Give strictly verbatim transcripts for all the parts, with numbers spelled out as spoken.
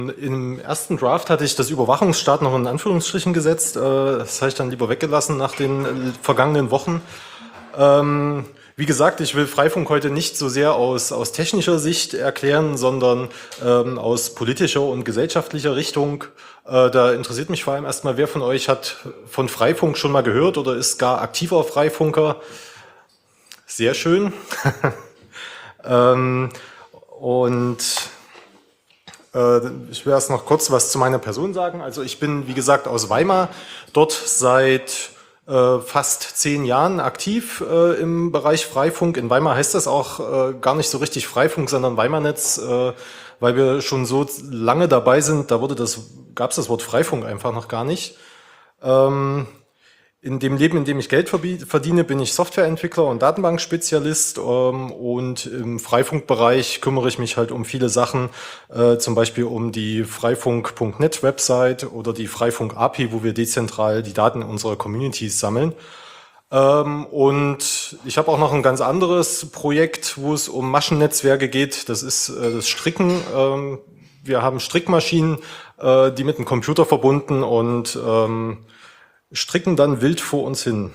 Im ersten Draft hatte ich das Überwachungsstaat noch in Anführungsstrichen gesetzt. Das habe ich dann lieber weggelassen nach den vergangenen Wochen. Wie gesagt, ich will Freifunk heute nicht so sehr aus, aus technischer Sicht erklären, sondern ähm, aus politischer und gesellschaftlicher Richtung. Äh, da interessiert mich vor allem erstmal, wer von euch hat von Freifunk schon mal gehört oder ist gar aktiver Freifunker? Sehr schön. ähm, und ich will erst noch kurz was zu meiner Person sagen. Also ich bin, wie gesagt, aus Weimar, dort seit äh, fast zehn Jahren aktiv äh, im Bereich Freifunk. In Weimar heißt das auch äh, gar nicht so richtig Freifunk, sondern Weimarnetz, äh, weil wir schon so lange dabei sind. Da wurde das, gab es das Wort Freifunk einfach noch gar nicht. Ähm, In dem Leben, in dem ich Geld verdiene, bin ich Softwareentwickler und Datenbankspezialist ähm, und im Freifunkbereich kümmere ich mich halt um viele Sachen, äh, zum Beispiel um die freifunk punkt net Website oder die Freifunk-A P I, wo wir dezentral die Daten unserer Communities sammeln. Ähm, und ich habe auch noch ein ganz anderes Projekt, wo es um Maschennetzwerke geht. Das ist äh, das Stricken. Ähm, wir haben Strickmaschinen, äh, die mit einem Computer verbunden und ähm, stricken dann wild vor uns hin.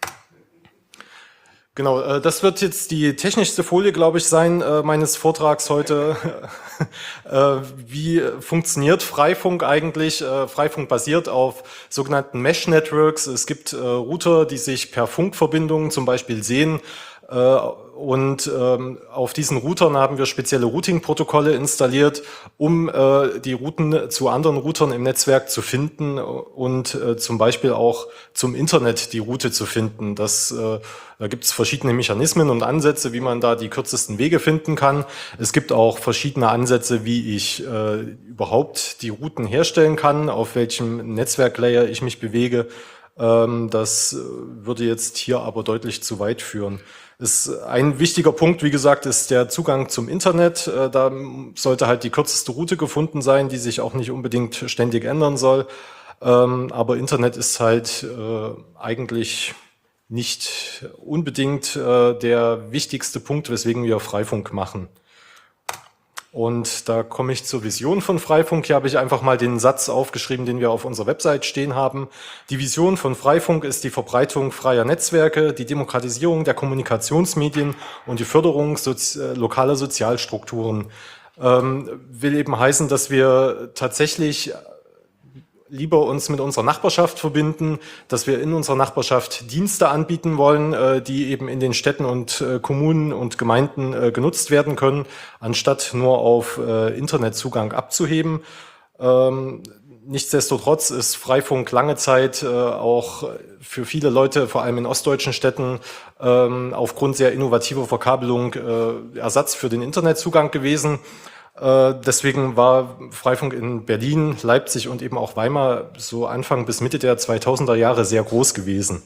Genau, äh, das wird jetzt die technischste Folie, glaube ich, sein äh, meines Vortrags heute. äh, wie funktioniert Freifunk eigentlich? Äh, Freifunk basiert auf sogenannten Mesh-Networks. Es gibt äh, Router, die sich per Funkverbindungen zum Beispiel sehen. Äh, und ähm, auf diesen Routern haben wir spezielle Routing-Protokolle installiert, um äh, die Routen zu anderen Routern im Netzwerk zu finden und äh, zum Beispiel auch zum Internet die Route zu finden. Das, äh, da gibt es verschiedene Mechanismen und Ansätze, wie man da die kürzesten Wege finden kann. Es gibt auch verschiedene Ansätze, wie ich äh, überhaupt die Routen herstellen kann, auf welchem Netzwerklayer ich mich bewege. Ähm, das würde jetzt hier aber deutlich zu weit führen. Ist ein wichtiger Punkt, wie gesagt, ist der Zugang zum Internet. Da sollte halt die kürzeste Route gefunden sein, die sich auch nicht unbedingt ständig ändern soll. Aber Internet ist halt eigentlich nicht unbedingt der wichtigste Punkt, weswegen wir Freifunk machen. Und da komme ich zur Vision von Freifunk. Hier habe ich einfach mal den Satz aufgeschrieben, den wir auf unserer Website stehen haben. Die Vision von Freifunk ist die Verbreitung freier Netzwerke, die Demokratisierung der Kommunikationsmedien und die Förderung sozi- lokaler Sozialstrukturen. Ähm, will eben heißen, dass wir tatsächlich lieber uns mit unserer Nachbarschaft verbinden, dass wir in unserer Nachbarschaft Dienste anbieten wollen, die eben in den Städten und Kommunen und Gemeinden genutzt werden können, anstatt nur auf Internetzugang abzuheben. Nichtsdestotrotz ist Freifunk lange Zeit auch für viele Leute, vor allem in ostdeutschen Städten, aufgrund sehr innovativer Verkabelung Ersatz für den Internetzugang gewesen. Deswegen war Freifunk in Berlin, Leipzig und eben auch Weimar so Anfang bis Mitte der zweitausender Jahre sehr groß gewesen.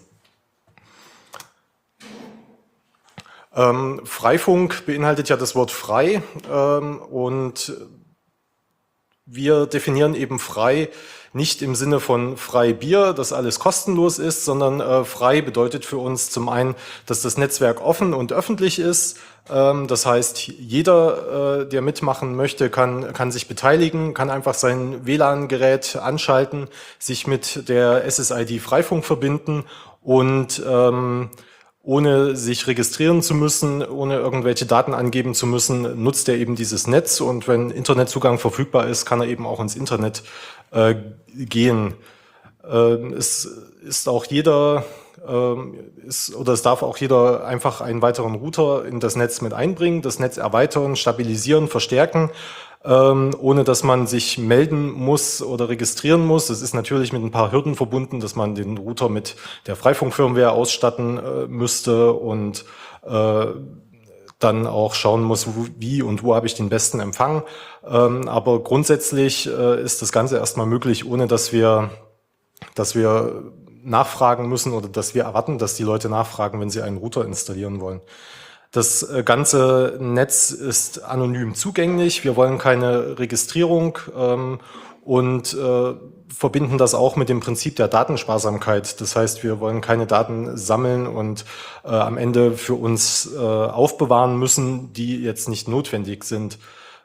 Ähm, Freifunk beinhaltet ja das Wort frei ähm, und wir definieren eben frei nicht im Sinne von frei Bier, dass alles kostenlos ist, sondern äh, frei bedeutet für uns zum einen, dass das Netzwerk offen und öffentlich ist. Ähm, das heißt, jeder, äh, der mitmachen möchte, kann, kann sich beteiligen, kann einfach sein W L A N-Gerät anschalten, sich mit der S S I D Freifunk verbinden und ähm, ohne sich registrieren zu müssen, ohne irgendwelche Daten angeben zu müssen, nutzt er eben dieses Netz und wenn Internetzugang verfügbar ist, kann er eben auch ins Internet äh, gehen. Äh, es ist auch jeder, äh, ist, oder es darf auch jeder einfach einen weiteren Router in das Netz mit einbringen, das Netz erweitern, stabilisieren, verstärken, ähm, ohne dass man sich melden muss oder registrieren muss. Es ist natürlich mit ein paar Hürden verbunden, dass man den Router mit der Freifunk-Firmware ausstatten äh, müsste und äh, dann auch schauen muss, wo, wie und wo habe ich den besten Empfang. Ähm, aber grundsätzlich äh, ist das Ganze erstmal möglich, ohne dass wir, dass wir nachfragen müssen oder dass wir erwarten, dass die Leute nachfragen, wenn sie einen Router installieren wollen. Das ganze Netz ist anonym zugänglich. Wir wollen keine Registrierung ähm, und äh, verbinden das auch mit dem Prinzip der Datensparsamkeit. Das heißt, wir wollen keine Daten sammeln und äh, am Ende für uns äh, aufbewahren müssen, die jetzt nicht notwendig sind.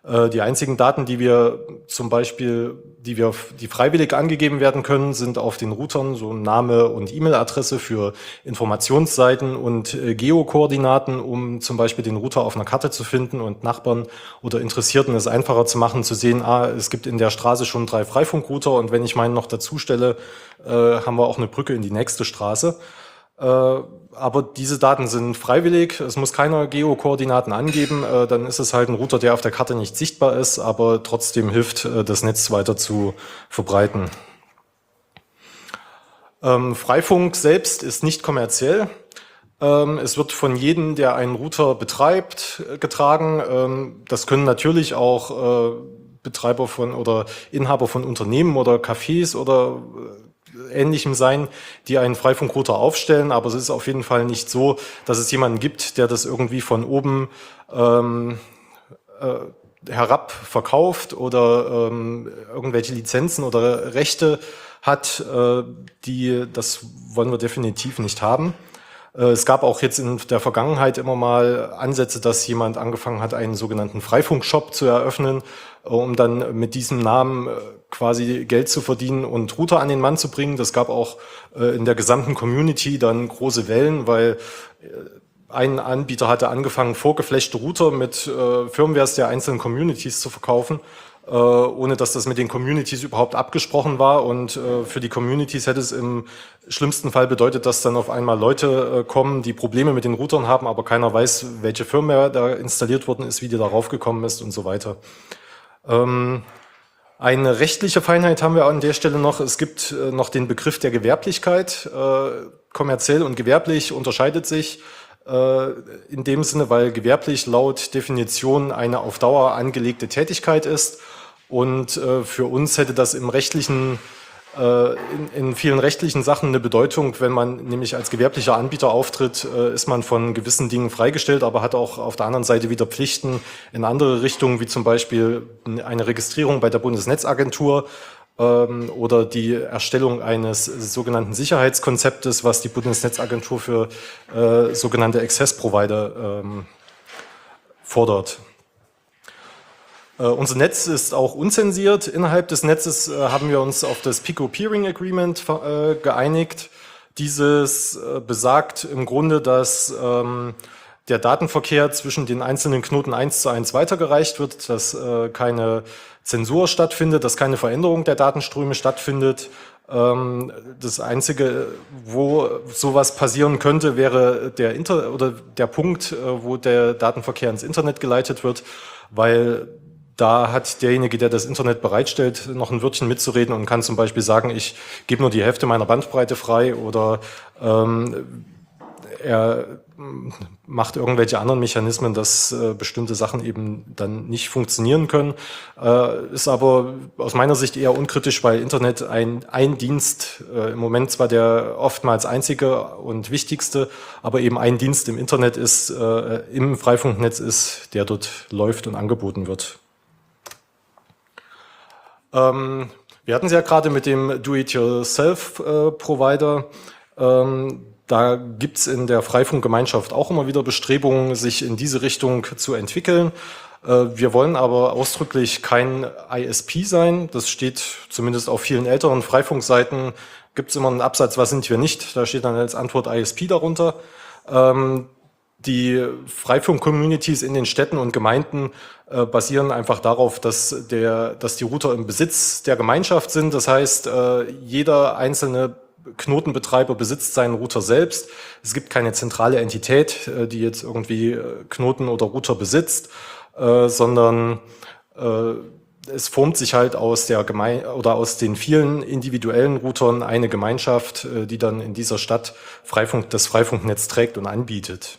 Äh, die einzigen Daten, die wir zum Beispiel, die wir, die freiwillig angegeben werden können, sind auf den Routern so Name und E-Mail-Adresse für Informationsseiten und äh, Geokoordinaten, um zum Beispiel den Router auf einer Karte zu finden und Nachbarn oder Interessierten es einfacher zu machen, zu sehen, ah, es gibt in der Straße schon drei Freifunkrouter und wenn ich meinen noch dazu stelle, äh, haben wir auch eine Brücke in die nächste Straße. Aber diese Daten sind freiwillig, es muss keiner Geokoordinaten angeben, dann ist es halt ein Router, der auf der Karte nicht sichtbar ist, aber trotzdem hilft, das Netz weiter zu verbreiten. Freifunk selbst ist nicht kommerziell. Es wird von jedem, der einen Router betreibt, getragen. Das können natürlich auch Betreiber von oder Inhaber von Unternehmen oder Cafés oder Ähnlichem sein, die einen Freifunkrouter aufstellen, aber es ist auf jeden Fall nicht so, dass es jemanden gibt, der das irgendwie von oben ähm, äh, herab verkauft oder ähm, irgendwelche Lizenzen oder Rechte hat, äh, die, das wollen wir definitiv nicht haben. Es gab auch jetzt in der Vergangenheit immer mal Ansätze, dass jemand angefangen hat, einen sogenannten Freifunkshop zu eröffnen, um dann mit diesem Namen quasi Geld zu verdienen und Router an den Mann zu bringen. Das gab auch in der gesamten Community dann große Wellen, weil ein Anbieter hatte angefangen, vorgeflashte Router mit Firmwares der einzelnen Communities zu verkaufen, ohne dass das mit den Communities überhaupt abgesprochen war. Und äh, für die Communities hätte es im schlimmsten Fall bedeutet, dass dann auf einmal Leute äh, kommen, die Probleme mit den Routern haben, aber keiner weiß, welche Firmware da installiert worden ist, wie die darauf gekommen ist und so weiter. Ähm, eine rechtliche Feinheit haben wir an der Stelle noch. Es gibt äh, noch den Begriff der Gewerblichkeit. Äh, kommerziell und gewerblich unterscheidet sich in dem Sinne, weil gewerblich laut Definition eine auf Dauer angelegte Tätigkeit ist und äh, für uns hätte das im rechtlichen, äh, in, in vielen rechtlichen Sachen eine Bedeutung. Wenn man nämlich als gewerblicher Anbieter auftritt, äh, ist man von gewissen Dingen freigestellt, aber hat auch auf der anderen Seite wieder Pflichten in andere Richtungen, wie zum Beispiel eine Registrierung bei der Bundesnetzagentur oder die Erstellung eines sogenannten Sicherheitskonzeptes, was die Bundesnetzagentur für äh, sogenannte Access Provider ähm, fordert. Äh, unser Netz ist auch unzensiert. Innerhalb des Netzes äh, haben wir uns auf das Pico Peering Agreement äh, geeinigt. Dieses äh, besagt im Grunde, dass ähm, der Datenverkehr zwischen den einzelnen Knoten eins zu eins weitergereicht wird, dass äh, keine Zensur stattfindet, dass keine Veränderung der Datenströme stattfindet. Ähm, das Einzige, wo sowas passieren könnte, wäre der Inter oder der Punkt, äh, wo der Datenverkehr ins Internet geleitet wird, weil da hat derjenige, der das Internet bereitstellt, noch ein Wörtchen mitzureden und kann zum Beispiel sagen, ich gebe nur die Hälfte meiner Bandbreite frei oder ähm, er macht irgendwelche anderen Mechanismen, dass äh, bestimmte Sachen eben dann nicht funktionieren können. Äh, ist aber aus meiner Sicht eher unkritisch, weil Internet ein, ein Dienst, äh, im Moment zwar der oftmals einzige und wichtigste, aber eben ein Dienst im Internet ist, äh, im Freifunknetz ist, der dort läuft und angeboten wird. Ähm, wir hatten es ja gerade mit dem Do-it-yourself-Provider. Ähm, Da gibt es in der Freifunkgemeinschaft auch immer wieder Bestrebungen, sich in diese Richtung zu entwickeln. Wir wollen aber ausdrücklich kein I S P sein. Das steht zumindest auf vielen älteren Freifunkseiten, gibt es immer einen Absatz, was sind wir nicht. Da steht dann als Antwort I S P darunter. Die Freifunk-Communities in den Städten und Gemeinden basieren einfach darauf, dass, der, dass die Router im Besitz der Gemeinschaft sind. Das heißt, jeder einzelne Knotenbetreiber besitzt seinen Router selbst. Es gibt keine zentrale Entität, die jetzt irgendwie Knoten oder Router besitzt, äh, sondern äh, es formt sich halt aus der Geme- oder aus den vielen individuellen Routern eine Gemeinschaft, äh, die dann in dieser Stadt Freifunk, das Freifunknetz trägt und anbietet.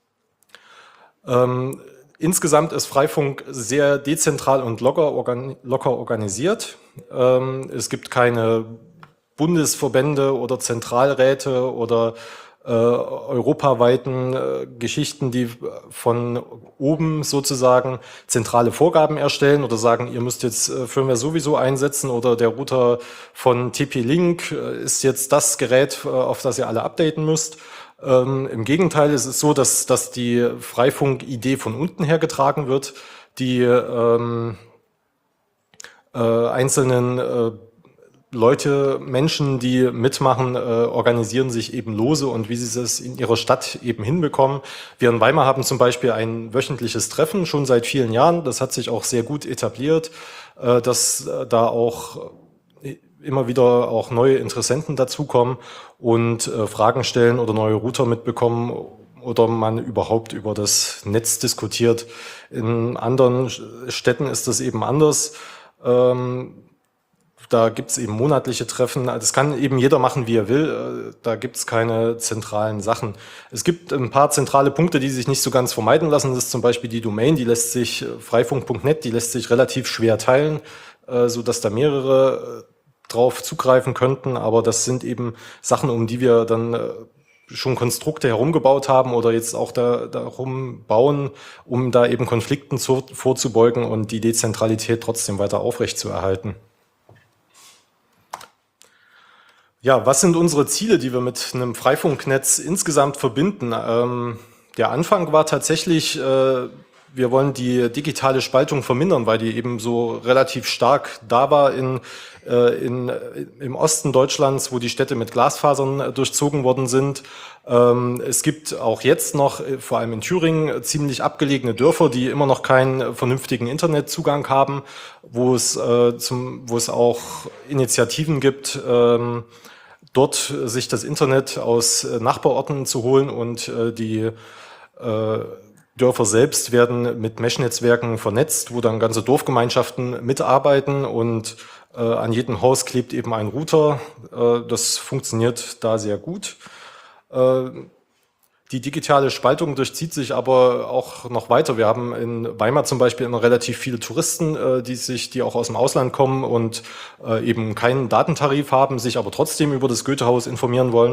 Ähm, insgesamt ist Freifunk sehr dezentral und locker, organ- locker organisiert. Ähm, es gibt keine Bundesverbände oder Zentralräte oder äh, europaweiten äh, Geschichten, die von oben sozusagen zentrale Vorgaben erstellen oder sagen, ihr müsst jetzt äh, Firmware sowieso einsetzen oder der Router von T P-Link äh, ist jetzt das Gerät, äh, auf das ihr alle updaten müsst. Ähm, im Gegenteil, es ist so, dass, dass die Freifunk-Idee von unten her getragen wird. die ähm, äh, einzelnen äh, Leute, Menschen, die mitmachen, äh, organisieren sich eben lose und wie sie es in ihrer Stadt eben hinbekommen. Wir in Weimar haben zum Beispiel ein wöchentliches Treffen schon seit vielen Jahren. Das hat sich auch sehr gut etabliert, äh, dass äh, da auch immer wieder auch neue Interessenten dazukommen und äh, Fragen stellen oder neue Router mitbekommen oder man überhaupt über das Netz diskutiert. In anderen Städten ist das eben anders. Ähm, Da gibt es eben monatliche Treffen. Das kann eben jeder machen, wie er will. Da gibt es keine zentralen Sachen. Es gibt ein paar zentrale Punkte, die sich nicht so ganz vermeiden lassen. Das ist zum Beispiel die Domain, die lässt sich, freifunk punkt net, die lässt sich relativ schwer teilen, so dass da mehrere drauf zugreifen könnten. Aber das sind eben Sachen, um die wir dann schon Konstrukte herumgebaut haben oder jetzt auch da, darum bauen, um da eben Konflikten zu, vorzubeugen und die Dezentralität trotzdem weiter aufrechtzuerhalten. Ja, was sind unsere Ziele, die wir mit einem Freifunknetz insgesamt verbinden? Ähm, der Anfang war tatsächlich, äh, wir wollen die digitale Spaltung vermindern, weil die eben so relativ stark da war in, äh, in, im Osten Deutschlands, wo die Städte mit Glasfasern durchzogen worden sind. Ähm, es gibt auch jetzt noch, vor allem in Thüringen, ziemlich abgelegene Dörfer, die immer noch keinen vernünftigen Internetzugang haben, wo es, äh, zum, wo es auch Initiativen gibt, ähm, dort sich das Internet aus äh, Nachbarorten zu holen und äh, die äh, Dörfer selbst werden mit Mesh-Netzwerken vernetzt, wo dann ganze Dorfgemeinschaften mitarbeiten und äh, an jedem Haus klebt eben ein Router. Äh, das funktioniert da sehr gut. Äh, Die digitale Spaltung durchzieht sich aber auch noch weiter. Wir haben in Weimar zum Beispiel immer relativ viele Touristen, die sich, die auch aus dem Ausland kommen und eben keinen Datentarif haben, sich aber trotzdem über das Goethehaus informieren wollen.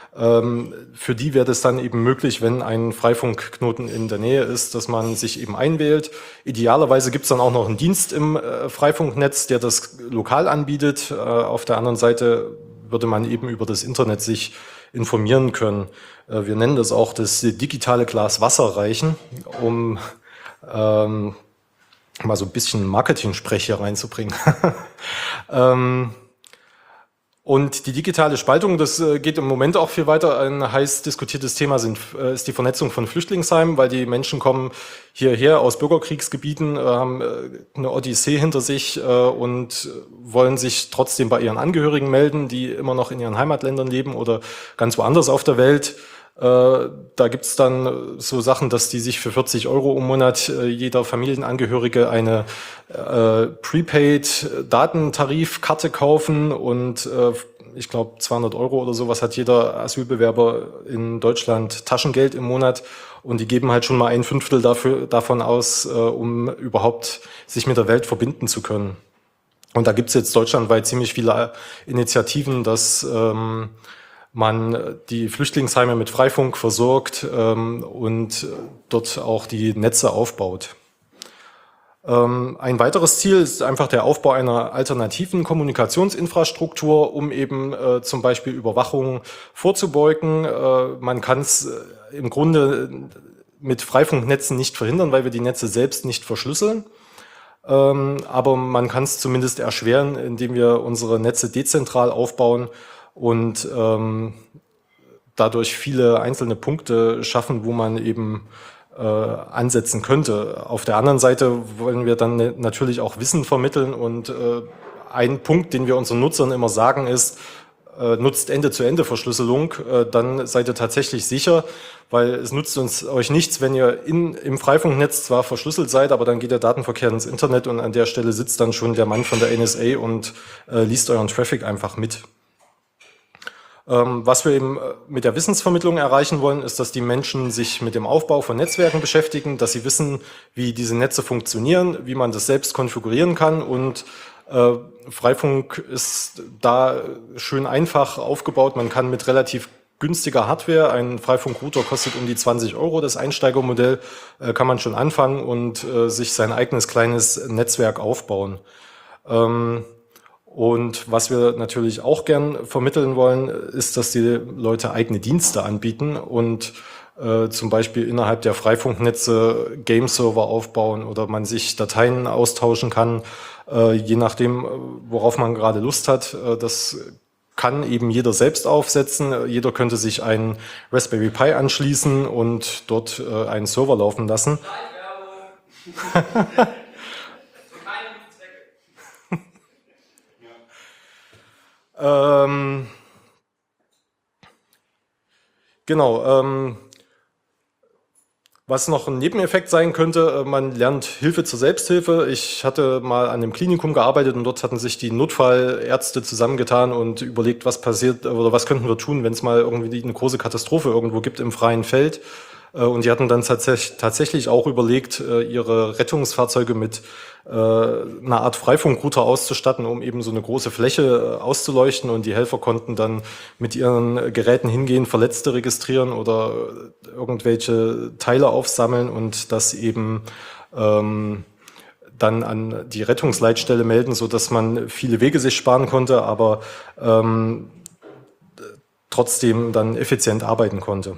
Für die wäre es dann eben möglich, wenn ein Freifunkknoten in der Nähe ist, dass man sich eben einwählt. Idealerweise gibt es dann auch noch einen Dienst im Freifunknetz, der das lokal anbietet. Auf der anderen Seite würde man eben über das Internet sich informieren können. Wir nennen das auch das digitale Glas Wasser reichen, um ähm, mal so ein bisschen Marketing-Sprech hier reinzubringen. ähm, und die digitale Spaltung, das geht im Moment auch viel weiter. Ein heiß diskutiertes Thema sind, ist die Vernetzung von Flüchtlingsheimen, weil die Menschen kommen hierher aus Bürgerkriegsgebieten, haben eine Odyssee hinter sich und wollen sich trotzdem bei ihren Angehörigen melden, die immer noch in ihren Heimatländern leben oder ganz woanders auf der Welt. Da gibt's dann so Sachen, dass die sich für vierzig Euro im Monat jeder Familienangehörige eine äh, Prepaid-Datentarifkarte kaufen und äh, ich glaube zweihundert Euro oder sowas hat jeder Asylbewerber in Deutschland Taschengeld im Monat und die geben halt schon mal ein Fünftel dafür, davon aus, äh, um überhaupt sich mit der Welt verbinden zu können. Und da gibt's jetzt deutschlandweit ziemlich viele Initiativen, dass ähm, man die Flüchtlingsheime mit Freifunk versorgt ähm, und dort auch die Netze aufbaut. Ähm, ein weiteres Ziel ist einfach der Aufbau einer alternativen Kommunikationsinfrastruktur, um eben äh, zum Beispiel Überwachung vorzubeugen. Äh, man kann es äh, im Grunde mit Freifunknetzen nicht verhindern, weil wir die Netze selbst nicht verschlüsseln. Ähm, aber man kann es zumindest erschweren, indem wir unsere Netze dezentral aufbauen und ähm, dadurch viele einzelne Punkte schaffen, wo man eben äh, ansetzen könnte. Auf der anderen Seite wollen wir dann natürlich auch Wissen vermitteln und äh, ein Punkt, den wir unseren Nutzern immer sagen, ist, äh, nutzt Ende-zu-Ende-Verschlüsselung, äh, dann seid ihr tatsächlich sicher, weil es nutzt uns euch nichts, wenn ihr in, im Freifunknetz zwar verschlüsselt seid, aber dann geht der Datenverkehr ins Internet und an der Stelle sitzt dann schon der Mann von der N S A und äh, liest euren Traffic einfach mit. Was wir eben mit der Wissensvermittlung erreichen wollen, ist, dass die Menschen sich mit dem Aufbau von Netzwerken beschäftigen, dass sie wissen, wie diese Netze funktionieren, wie man das selbst konfigurieren kann und äh, Freifunk ist da schön einfach aufgebaut. Man kann mit relativ günstiger Hardware, ein Freifunkrouter kostet um die zwanzig Euro, das Einsteigermodell, äh, kann man schon anfangen und äh, sich sein eigenes kleines Netzwerk aufbauen. Ähm, Und was wir natürlich auch gern vermitteln wollen, ist, dass die Leute eigene Dienste anbieten und äh, zum Beispiel innerhalb der Freifunknetze Game-Server aufbauen oder man sich Dateien austauschen kann, äh, je nachdem, worauf man gerade Lust hat. Äh, das kann eben jeder selbst aufsetzen. Jeder könnte sich einen Raspberry Pi anschließen und dort äh, einen Server laufen lassen. ähm, genau. Ähm, Was noch ein Nebeneffekt sein könnte, man lernt Hilfe zur Selbsthilfe. Ich hatte mal an einem Klinikum gearbeitet und dort hatten sich die Notfallärzte zusammengetan und überlegt, was passiert oder was könnten wir tun, wenn es mal irgendwie eine große Katastrophe irgendwo gibt im freien Feld. Und die hatten dann tatsächlich auch überlegt, ihre Rettungsfahrzeuge mit einer Art Freifunkrouter auszustatten, um eben so eine große Fläche auszuleuchten. Und die Helfer konnten dann mit ihren Geräten hingehen, Verletzte registrieren oder irgendwelche Teile aufsammeln und das eben ähm, dann an die Rettungsleitstelle melden, so dass man viele Wege sich sparen konnte, aber ähm, trotzdem dann effizient arbeiten konnte.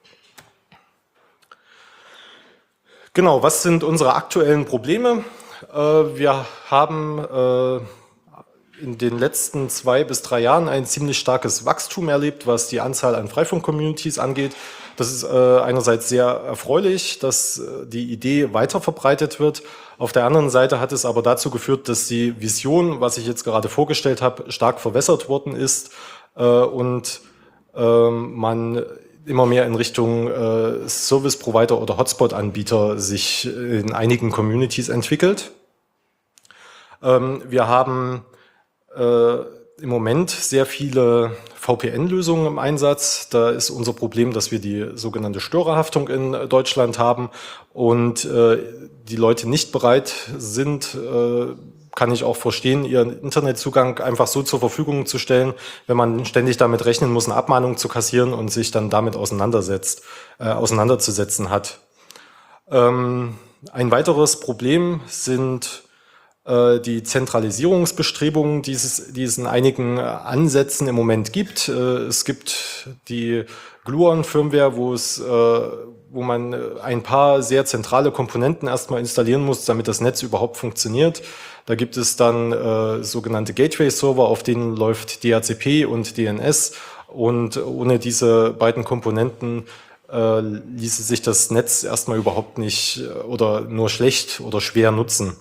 Genau, was sind unsere aktuellen Probleme? Wir haben in den letzten zwei bis drei Jahren ein ziemlich starkes Wachstum erlebt, was die Anzahl an Freifunk-Communities angeht. Das ist einerseits sehr erfreulich, dass die Idee weiter verbreitet wird. Auf der anderen Seite hat es aber dazu geführt, dass die Vision, was ich jetzt gerade vorgestellt habe, stark verwässert worden ist und man immer mehr in Richtung äh, Service-Provider oder Hotspot-Anbieter sich in einigen Communities entwickelt. Ähm, wir haben äh, im Moment sehr viele V P N-Lösungen im Einsatz. Da ist unser Problem, dass wir die sogenannte Störerhaftung in Deutschland haben und äh, die Leute nicht bereit sind, äh, kann ich auch verstehen, ihren Internetzugang einfach so zur Verfügung zu stellen, wenn man ständig damit rechnen muss, eine Abmahnung zu kassieren und sich dann damit auseinandersetzt, äh, auseinanderzusetzen hat. Ähm, ein weiteres Problem sind äh, die Zentralisierungsbestrebungen, die es, die es in einigen Ansätzen im Moment gibt. Äh, es gibt die Gluon-Firmware, wo es äh, wo man ein paar sehr zentrale Komponenten erstmal installieren muss, damit das Netz überhaupt funktioniert. Da gibt es dann äh, sogenannte Gateway-Server, auf denen läuft D H C P und D N S. Und ohne diese beiden Komponenten äh, ließe sich das Netz erstmal überhaupt nicht oder nur schlecht oder schwer nutzen.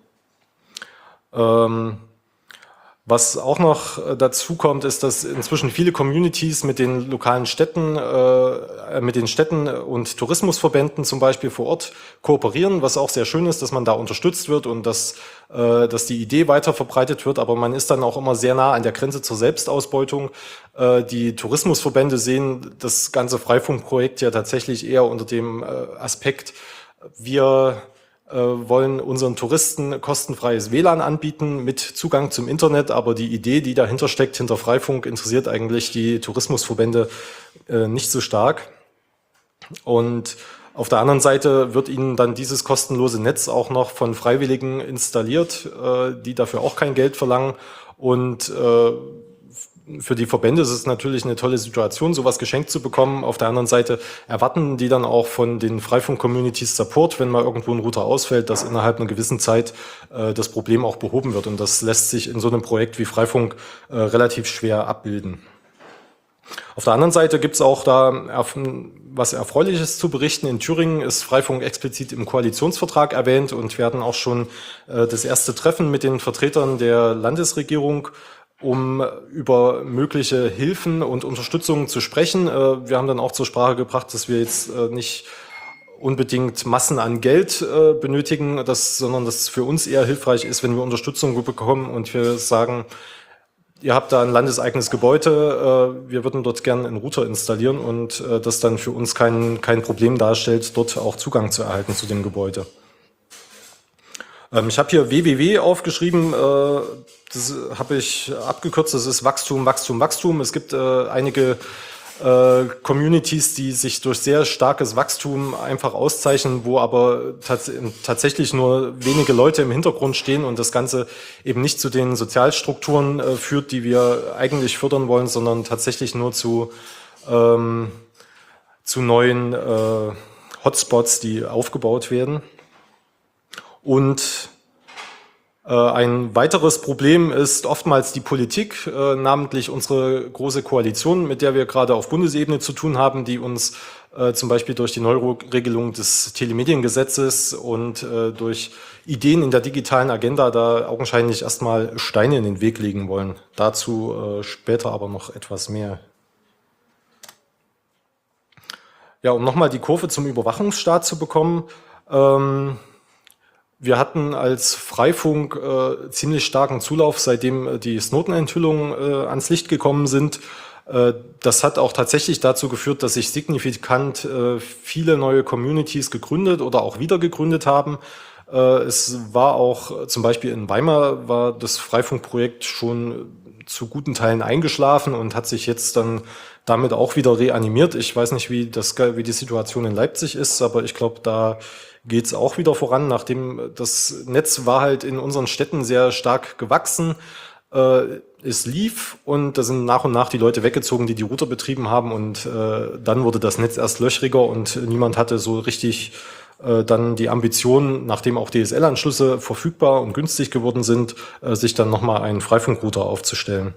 Ähm, Was auch noch dazu kommt, ist, dass inzwischen viele Communities mit den lokalen Städten, äh, mit den Städten und Tourismusverbänden zum Beispiel vor Ort kooperieren, was auch sehr schön ist, dass man da unterstützt wird und dass, äh, dass die Idee weiter verbreitet wird. Aber man ist dann auch immer sehr nah an der Grenze zur Selbstausbeutung. Äh, die Tourismusverbände sehen das ganze Freifunkprojekt ja tatsächlich eher unter dem äh, Aspekt, wir wollen unseren Touristen kostenfreies W L A N anbieten mit Zugang zum Internet, aber die Idee, die dahinter steckt, hinter Freifunk, interessiert eigentlich die Tourismusverbände äh, nicht so stark. Und auf der anderen Seite wird ihnen dann dieses kostenlose Netz auch noch von Freiwilligen installiert, äh, die dafür auch kein Geld verlangen. Und äh, für die Verbände ist es natürlich eine tolle Situation, sowas geschenkt zu bekommen. Auf der anderen Seite erwarten die dann auch von den Freifunk-Communities Support, wenn mal irgendwo ein Router ausfällt, dass innerhalb einer gewissen Zeit äh, das Problem auch behoben wird. Und das lässt sich in so einem Projekt wie Freifunk äh, relativ schwer abbilden. Auf der anderen Seite gibt es auch da erf was Erfreuliches zu berichten. In Thüringen ist Freifunk explizit im Koalitionsvertrag erwähnt und wir hatten auch schon äh, das erste Treffen mit den Vertretern der Landesregierung, um über mögliche Hilfen und Unterstützung zu sprechen. Wir haben dann auch zur Sprache gebracht, dass wir jetzt nicht unbedingt Massen an Geld benötigen, dass, sondern dass es für uns eher hilfreich ist, wenn wir Unterstützung bekommen und wir sagen, ihr habt da ein landeseigenes Gebäude, wir würden dort gerne einen Router installieren und das dann für uns kein, kein Problem darstellt, dort auch Zugang zu erhalten zu dem Gebäude. Ich habe hier W W W aufgeschrieben, das habe ich abgekürzt, das ist Wachstum, Wachstum, Wachstum. Es gibt einige Communities, die sich durch sehr starkes Wachstum einfach auszeichnen, wo aber tats tatsächlich nur wenige Leute im Hintergrund stehen und das Ganze eben nicht zu den Sozialstrukturen führt, die wir eigentlich fördern wollen, sondern tatsächlich nur zu ähm, zu neuen äh, Hotspots, die aufgebaut werden. Und äh, ein weiteres Problem ist oftmals die Politik, äh, namentlich unsere große Koalition, mit der wir gerade auf Bundesebene zu tun haben, die uns äh, zum Beispiel durch die Neuregelung des Telemediengesetzes und äh, durch Ideen in der digitalen Agenda da augenscheinlich erstmal Steine in den Weg legen wollen. Dazu äh, später aber noch etwas mehr. Ja, um nochmal die Kurve zum Überwachungsstaat zu bekommen. Ähm, wir hatten als Freifunk äh, ziemlich starken Zulauf, seitdem äh, die Snowden-Enthüllungen äh, ans Licht gekommen sind. Äh, das hat auch tatsächlich dazu geführt, dass sich signifikant äh, viele neue Communities gegründet oder auch wieder gegründet haben. Äh, es war auch äh, zum Beispiel in Weimar war das Freifunkprojekt schon zu guten Teilen eingeschlafen und hat sich jetzt dann damit auch wieder reanimiert. Ich weiß nicht, wie, das, wie die Situation in Leipzig ist, aber ich glaube, da geht es auch wieder voran, nachdem das Netz war halt in unseren Städten sehr stark gewachsen. Äh, es lief und da sind nach und nach die Leute weggezogen, die die Router betrieben haben und äh, dann wurde das Netz erst löchriger und niemand hatte so richtig äh, dann die Ambition, nachdem auch D S L-Anschlüsse verfügbar und günstig geworden sind, äh, sich dann nochmal einen Freifunkrouter aufzustellen.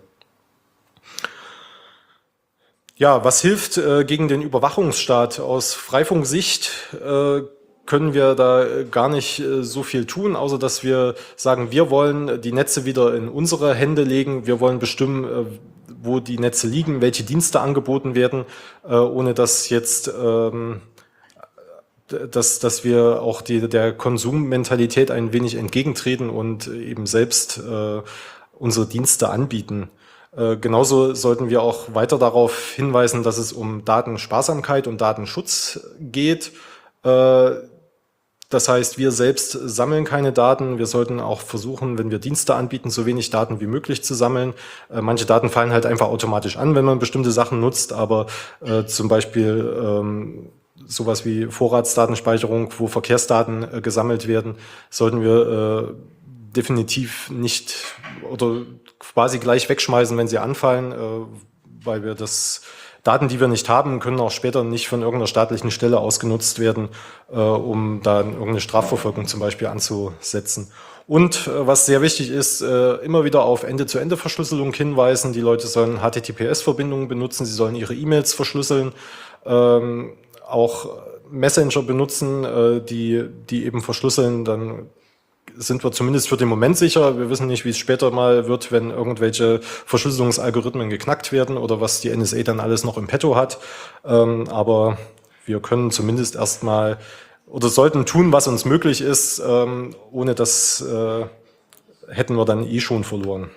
Ja, was hilft äh, gegen den Überwachungsstaat? Aus Freifunksicht äh, können wir da gar nicht äh, so viel tun, außer dass wir sagen, wir wollen die Netze wieder in unsere Hände legen. Wir wollen bestimmen, äh, wo die Netze liegen, welche Dienste angeboten werden, äh, ohne dass jetzt, ähm, dass, dass wir auch die, der Konsummentalität ein wenig entgegentreten und eben selbst äh, unsere Dienste anbieten. Äh, genauso sollten wir auch weiter darauf hinweisen, dass es um Datensparsamkeit und Datenschutz geht. Äh, das heißt, wir selbst sammeln keine Daten. Wir sollten auch versuchen, wenn wir Dienste anbieten, so wenig Daten wie möglich zu sammeln. Äh, manche Daten fallen halt einfach automatisch an, wenn man bestimmte Sachen nutzt, aber äh, zum Beispiel ähm, sowas wie Vorratsdatenspeicherung, wo Verkehrsdaten äh, gesammelt werden, sollten wir äh, definitiv nicht oder quasi gleich wegschmeißen, wenn sie anfallen, äh, weil wir das Daten, die wir nicht haben, können auch später nicht von irgendeiner staatlichen Stelle ausgenutzt werden, äh, um da irgendeine Strafverfolgung zum Beispiel anzusetzen. Und äh, was sehr wichtig ist, äh, immer wieder auf Ende-zu-Ende-Verschlüsselung hinweisen. Die Leute sollen H T T P S-Verbindungen benutzen, sie sollen ihre E-Mails verschlüsseln, ähm, auch Messenger benutzen, äh, die, die eben verschlüsseln, dann sind wir zumindest für den Moment sicher. Wir wissen nicht, wie es später mal wird, wenn irgendwelche Verschlüsselungsalgorithmen geknackt werden oder was die N S A dann alles noch im Petto hat. Ähm, aber wir können zumindest erstmal oder sollten tun, was uns möglich ist. Ähm, ohne das äh, hätten wir dann eh schon verloren.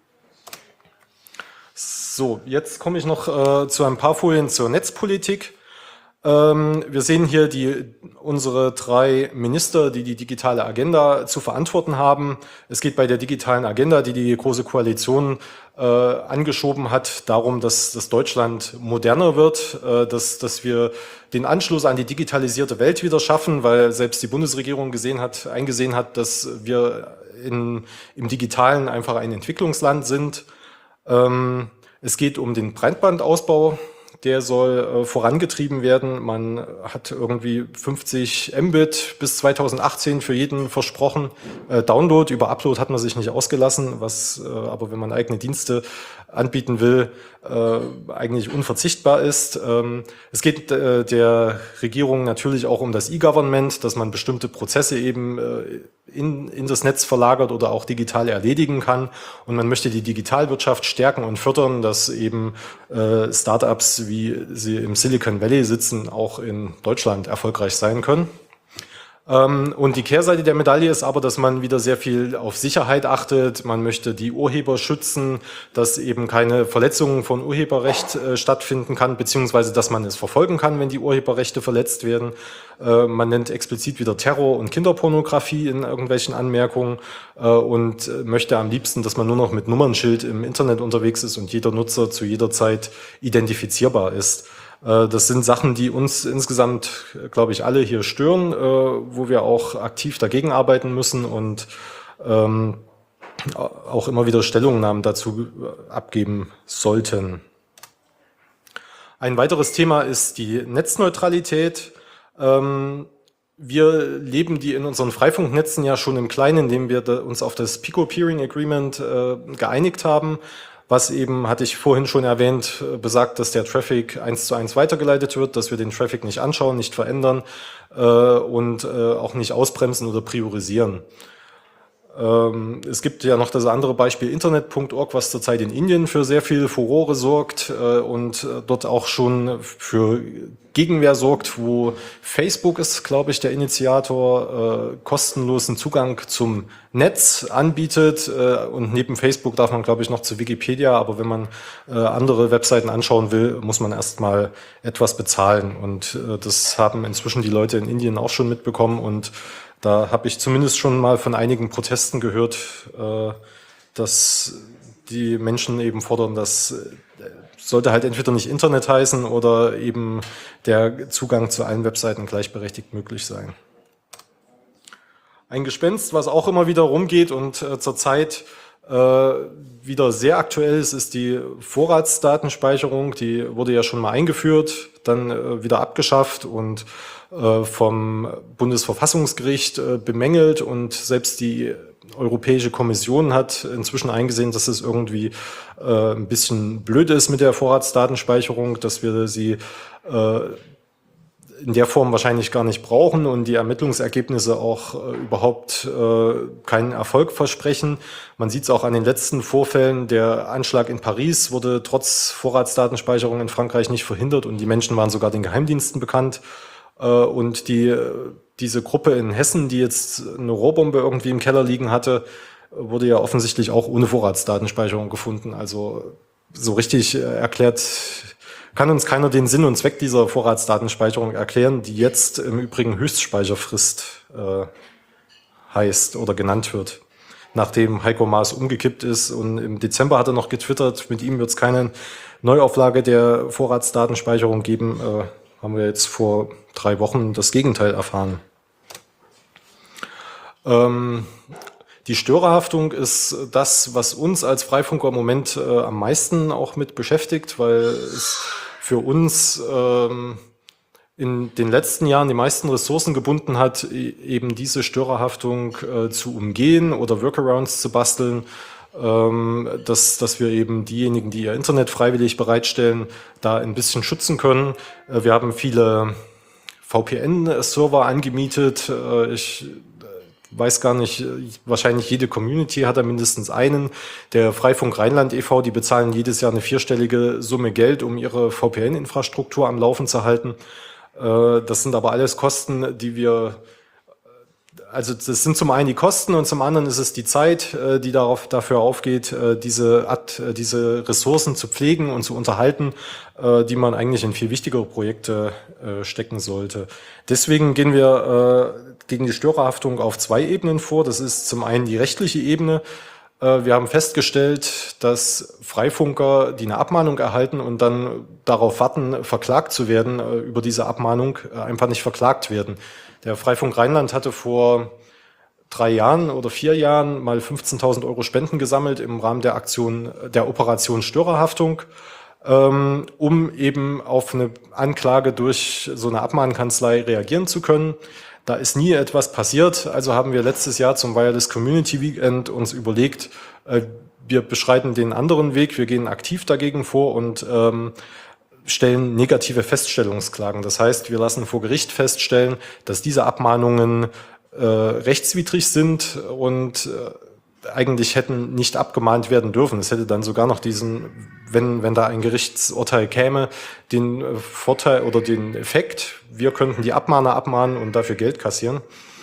So, jetzt komme ich noch äh, zu ein paar Folien zur Netzpolitik. Wir sehen hier die, unsere drei Minister, die die digitale Agenda zu verantworten haben. Es geht bei der digitalen Agenda, die die Große Koalition äh, angeschoben hat, darum, dass, dass Deutschland moderner wird, äh, dass, dass wir den Anschluss an die digitalisierte Welt wieder schaffen, weil selbst die Bundesregierung gesehen hat, eingesehen hat, dass wir in, im Digitalen einfach ein Entwicklungsland sind. Ähm, es geht um den Breitbandausbau. Der soll äh, vorangetrieben werden. Man hat irgendwie fünfzig Mbit bis zweitausendachtzehn für jeden versprochen. Äh, Download, über Upload hat man sich nicht ausgelassen, was äh, aber, wenn man eigene Dienste anbieten will, äh, eigentlich unverzichtbar ist. Ähm, es geht äh, der Regierung natürlich auch um das E-Government, dass man bestimmte Prozesse eben äh, in, in das Netz verlagert oder auch digital erledigen kann. Und man möchte die Digitalwirtschaft stärken und fördern, dass eben äh, Startups, wie sie im Silicon Valley sitzen, auch in Deutschland erfolgreich sein können. Ähm, und die Kehrseite der Medaille ist aber, dass man wieder sehr viel auf Sicherheit achtet. Man möchte die Urheber schützen, dass eben keine Verletzungen von Urheberrecht äh, stattfinden kann, beziehungsweise dass man es verfolgen kann, wenn die Urheberrechte verletzt werden. Äh, man nennt explizit wieder Terror und Kinderpornografie in irgendwelchen Anmerkungen äh, und möchte am liebsten, dass man nur noch mit Nummernschild im Internet unterwegs ist und jeder Nutzer zu jeder Zeit identifizierbar ist. Das sind Sachen, die uns insgesamt, glaube ich, alle hier stören, wo wir auch aktiv dagegen arbeiten müssen und ähm, auch immer wieder Stellungnahmen dazu abgeben sollten. Ein weiteres Thema ist die Netzneutralität. Ähm, wir leben die in unseren Freifunknetzen ja schon im Kleinen, indem wir da uns auf das Pico Peering Agreement äh, geeinigt haben, was eben, hatte ich vorhin schon erwähnt, besagt, dass der Traffic eins zu eins weitergeleitet wird, dass wir den Traffic nicht anschauen, nicht verändern äh, und äh, auch nicht ausbremsen oder priorisieren. Ähm, es gibt ja noch das andere Beispiel Internet Punkt org, was zurzeit in Indien für sehr viel Furore sorgt äh, und äh, dort auch schon für Gegenwehr sorgt, wo Facebook ist, glaube ich, der Initiator, äh, kostenlosen Zugang zum Netz anbietet. Äh, und neben Facebook darf man, glaube ich, noch zu Wikipedia, aber wenn man äh, andere Webseiten anschauen will, muss man erstmal etwas bezahlen. Und äh, das haben inzwischen die Leute in Indien auch schon mitbekommen, und da habe ich zumindest schon mal von einigen Protesten gehört, äh, dass die Menschen eben fordern, dass äh, sollte halt entweder nicht Internet heißen oder eben der Zugang zu allen Webseiten gleichberechtigt möglich sein. Ein Gespenst, was auch immer wieder rumgeht und äh, zurzeit äh, wieder sehr aktuell ist, ist die Vorratsdatenspeicherung. Die wurde ja schon mal eingeführt, dann äh, wieder abgeschafft und äh, vom Bundesverfassungsgericht äh, bemängelt, und selbst die Europäische Kommission hat inzwischen eingesehen, dass es irgendwie äh, ein bisschen blöd ist mit der Vorratsdatenspeicherung, dass wir sie äh, in der Form wahrscheinlich gar nicht brauchen und die Ermittlungsergebnisse auch äh, überhaupt äh, keinen Erfolg versprechen. Man sieht es auch an den letzten Vorfällen. Der Anschlag in Paris wurde trotz Vorratsdatenspeicherung in Frankreich nicht verhindert, und die Menschen waren sogar den Geheimdiensten bekannt. Äh, und die, diese Gruppe in Hessen, die jetzt eine Rohrbombe irgendwie im Keller liegen hatte, wurde ja offensichtlich auch ohne Vorratsdatenspeicherung gefunden. Also so richtig äh, erklärt kann uns keiner den Sinn und Zweck dieser Vorratsdatenspeicherung erklären, die jetzt im Übrigen Höchstspeicherfrist äh, heißt oder genannt wird, nachdem Heiko Maas umgekippt ist. Und im Dezember hat er noch getwittert, mit ihm wird es keine Neuauflage der Vorratsdatenspeicherung geben. Äh, haben wir jetzt vor drei Wochen das Gegenteil erfahren. Ähm, die Störerhaftung ist das, was uns als Freifunker im Moment äh, am meisten auch mit beschäftigt, weil es für uns ähm, in den letzten Jahren die meisten Ressourcen gebunden hat, eben diese Störerhaftung äh, zu umgehen oder Workarounds zu basteln, ähm, dass, dass wir eben diejenigen, die ihr Internet freiwillig bereitstellen, da ein bisschen schützen können. Äh, wir haben viele V P N-Server angemietet. Äh, ich weiß gar nicht, wahrscheinlich jede Community hat da mindestens einen. Der Freifunk Rheinland e V, die bezahlen jedes Jahr eine vierstellige Summe Geld, um ihre V P N-Infrastruktur am Laufen zu halten. Das sind aber alles Kosten, die wir, also das sind zum einen die Kosten und zum anderen ist es die Zeit, die darauf, dafür aufgeht, diese, diese Ressourcen zu pflegen und zu unterhalten, die man eigentlich in viel wichtigere Projekte stecken sollte. Deswegen gehen wir gegen die Störerhaftung auf zwei Ebenen vor. Das ist zum einen die rechtliche Ebene. Wir haben festgestellt, dass Freifunker, die eine Abmahnung erhalten und dann darauf warten, verklagt zu werden, über diese Abmahnung einfach nicht verklagt werden. Der Freifunk Rheinland hatte vor drei Jahren oder vier Jahren mal fünfzehntausend Euro Spenden gesammelt im Rahmen der Aktion, der Operation Störerhaftung, um eben auf eine Anklage durch so eine Abmahnkanzlei reagieren zu können. Da ist nie etwas passiert, also haben wir letztes Jahr zum Wireless Community Weekend uns überlegt, äh, wir beschreiten den anderen Weg, wir gehen aktiv dagegen vor und ähm, stellen negative Feststellungsklagen. Das heißt, wir lassen vor Gericht feststellen, dass diese Abmahnungen äh, rechtswidrig sind und äh, eigentlich hätten nicht abgemahnt werden dürfen. Es hätte dann sogar noch diesen, wenn, wenn da ein Gerichtsurteil käme, den Vorteil oder den Effekt, wir könnten die Abmahner abmahnen und dafür Geld kassieren.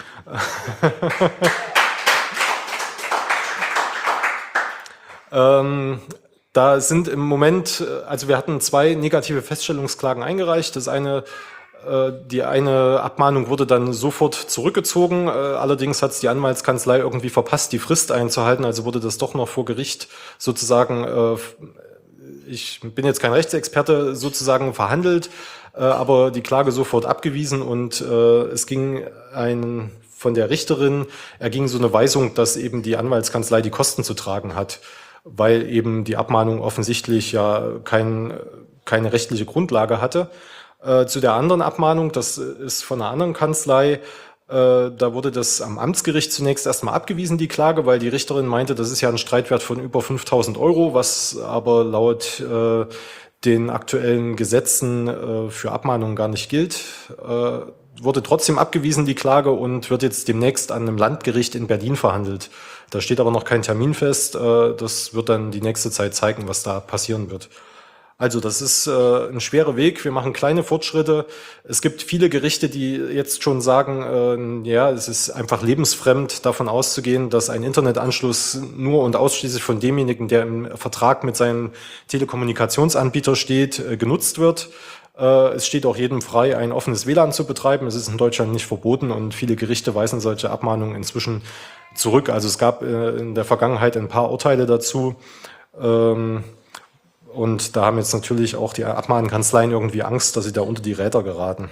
ähm, da sind im Moment, also wir hatten zwei negative Feststellungsklagen eingereicht. Das eine Die eine Abmahnung wurde dann sofort zurückgezogen, allerdings hat es die Anwaltskanzlei irgendwie verpasst, die Frist einzuhalten, also wurde das doch noch vor Gericht sozusagen, ich bin jetzt kein Rechtsexperte, sozusagen verhandelt, aber die Klage sofort abgewiesen, und es ging ein, von der Richterin erging so eine Weisung, dass eben die Anwaltskanzlei die Kosten zu tragen hat. weil eben die Abmahnung offensichtlich ja kein, keine rechtliche Grundlage hatte. Äh, zu der anderen Abmahnung, das ist von einer anderen Kanzlei, äh, da wurde das am Amtsgericht zunächst erstmal abgewiesen, die Klage, weil die Richterin meinte, das ist ja ein Streitwert von über fünftausend Euro, was aber laut äh, den aktuellen Gesetzen äh, für Abmahnungen gar nicht gilt. Äh, wurde trotzdem abgewiesen, die Klage, und wird jetzt demnächst an einem Landgericht in Berlin verhandelt. Da steht aber noch kein Termin fest. Äh, das wird dann die nächste Zeit zeigen, was da passieren wird. Also das ist äh, ein schwerer Weg. Wir machen kleine Fortschritte. Es gibt viele Gerichte, die jetzt schon sagen, äh, ja, es ist einfach lebensfremd, davon auszugehen, dass ein Internetanschluss nur und ausschließlich von demjenigen, der im Vertrag mit seinem Telekommunikationsanbieter steht, äh, genutzt wird. Äh, es steht auch jedem frei, ein offenes W L A N zu betreiben. Es ist in Deutschland nicht verboten, und viele Gerichte weisen solche Abmahnungen inzwischen zurück. Also es gab äh, in der Vergangenheit ein paar Urteile dazu. Ähm, Und da haben jetzt natürlich auch die Abmahnkanzleien irgendwie Angst, dass sie da unter die Räder geraten.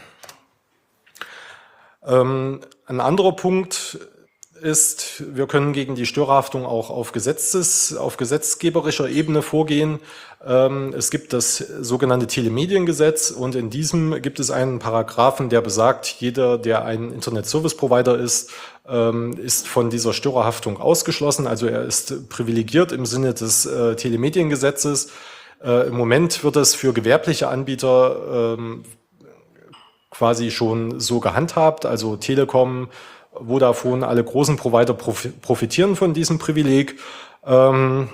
Ähm, ein anderer Punkt ist, wir können gegen die Störerhaftung auch auf, Gesetzes, auf gesetzgeberischer Ebene vorgehen. Ähm, es gibt das sogenannte Telemediengesetz, und in diesem gibt es einen Paragraphen, der besagt, jeder, der ein Internet-Service-Provider ist, ähm, ist von dieser Störerhaftung ausgeschlossen. Also er ist privilegiert im Sinne des äh, Telemediengesetzes. Äh, Im Moment wird es für gewerbliche Anbieter ähm, quasi schon so gehandhabt, also Telekom, Vodafone, alle großen Provider profitieren von diesem Privileg. Ähm,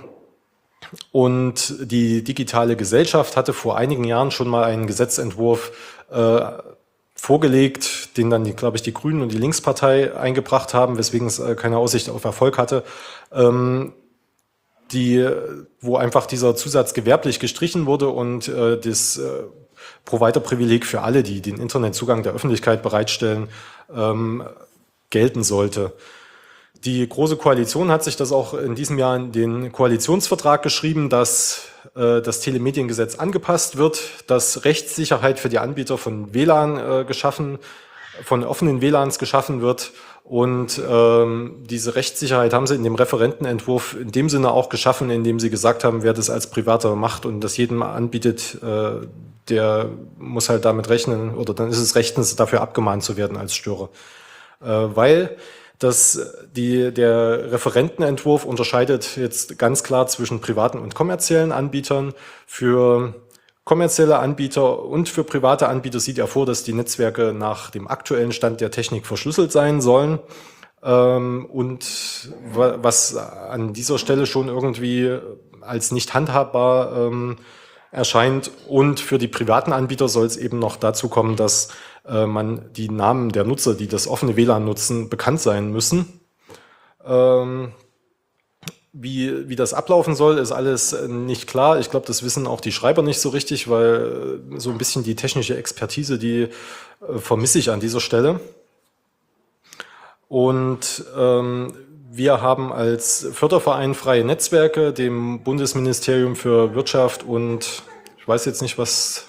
und die digitale Gesellschaft hatte vor einigen Jahren schon mal einen Gesetzentwurf äh, vorgelegt, den dann, die, glaube ich, die Grünen und die Linkspartei eingebracht haben, weswegen es äh, keine Aussicht auf Erfolg hatte. Ähm, die, wo einfach dieser Zusatz gewerblich gestrichen wurde und äh, das äh, Provider-Privileg für alle, die den Internetzugang der Öffentlichkeit bereitstellen, ähm, gelten sollte. Die Große Koalition hat sich das auch in diesem Jahr in den Koalitionsvertrag geschrieben, dass äh, das Telemediengesetz angepasst wird, dass Rechtssicherheit für die Anbieter von W L A N äh, geschaffen, von offenen W L A Ns geschaffen wird. Und ähm, diese Rechtssicherheit haben sie in dem Referentenentwurf in dem Sinne auch geschaffen, indem sie gesagt haben, wer das als Privater macht und das jedem anbietet, äh, der muss halt damit rechnen, oder dann ist es rechtens, dafür abgemahnt zu werden als Störer. Äh, weil das, die, der Referentenentwurf unterscheidet jetzt ganz klar zwischen privaten und kommerziellen Anbietern. Für kommerzielle Anbieter und für private Anbieter sieht er vor, dass die Netzwerke nach dem aktuellen Stand der Technik verschlüsselt sein sollen. Ähm, und was an dieser Stelle schon irgendwie als nicht handhabbar ähm, erscheint. Und für die privaten Anbieter soll es eben noch dazu kommen, dass äh, man die Namen der Nutzer, die das offene W L A N nutzen, bekannt sein müssen. Ähm, Wie, wie das ablaufen soll, ist alles nicht klar. Ich glaube, das wissen auch die Schreiber nicht so richtig, weil so ein bisschen die technische Expertise, die äh, vermisse ich an dieser Stelle. Und ähm, wir haben als Förderverein Freie Netzwerke dem Bundesministerium für Wirtschaft und ich weiß jetzt nicht, was,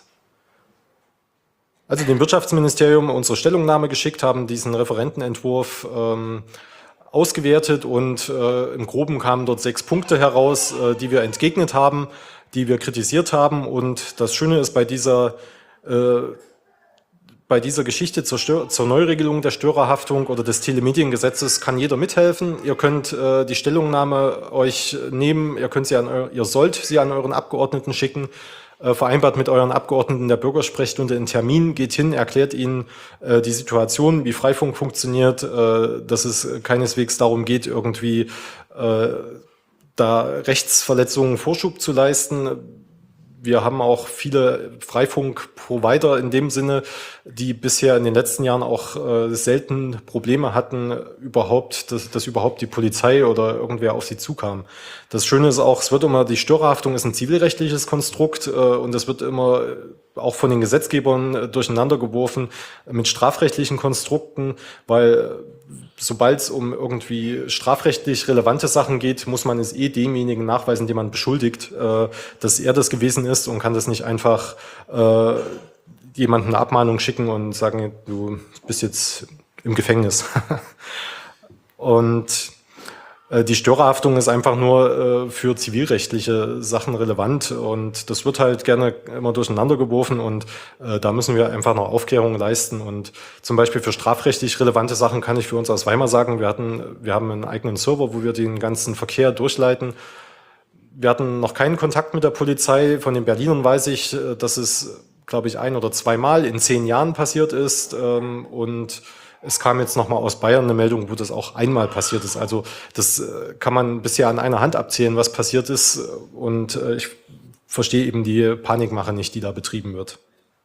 also dem Wirtschaftsministerium unsere Stellungnahme geschickt, haben diesen Referentenentwurf ähm, ausgewertet, und äh, im Groben kamen dort sechs Punkte heraus, äh, die wir entgegnet haben, die wir kritisiert haben. Und das Schöne ist bei dieser, äh, bei dieser Geschichte zur, Stör zur Neuregelung der Störerhaftung oder des Telemediengesetzes kann jeder mithelfen. Ihr könnt äh, die Stellungnahme euch nehmen, ihr könnt sie an, ihr sollt sie an euren Abgeordneten schicken. Vereinbart mit euren Abgeordneten der Bürgersprechstunde einen Termin, geht hin, erklärt ihnen äh, die Situation, wie Freifunk funktioniert, äh, dass es keineswegs darum geht, irgendwie äh, da Rechtsverletzungen Vorschub zu leisten. Wir haben auch viele Freifunk-Provider in dem Sinne, die bisher in den letzten Jahren auch äh, selten Probleme hatten, überhaupt, dass, dass überhaupt die Polizei oder irgendwer auf sie zukam. Das Schöne ist auch, es wird immer, die Störerhaftung ist ein zivilrechtliches Konstrukt äh, und es wird immer auch von den Gesetzgebern äh, durcheinander geworfen mit strafrechtlichen Konstrukten, weil sobald es um irgendwie strafrechtlich relevante Sachen geht, muss man es eh demjenigen nachweisen, den man beschuldigt, äh, dass er das gewesen ist, und kann das nicht einfach äh, jemandem eine Abmahnung schicken und sagen, du bist jetzt im Gefängnis. Und Die Störerhaftung ist einfach nur äh, für zivilrechtliche Sachen relevant und das wird halt gerne immer durcheinander geworfen und äh, da müssen wir einfach noch Aufklärung leisten und zum Beispiel für strafrechtlich relevante Sachen kann ich für uns aus Weimar sagen, wir hatten, wir haben einen eigenen Server, wo wir den ganzen Verkehr durchleiten. Wir hatten noch keinen Kontakt mit der Polizei. Von den Berlinern weiß ich, dass es, glaube ich, ein oder zweimal in zehn Jahren passiert ist ähm, und es kam jetzt nochmal aus Bayern eine Meldung, wo das auch einmal passiert ist. Also das kann man bisher an einer Hand abzählen, was passiert ist. Und ich verstehe eben die Panikmache nicht, die da betrieben wird.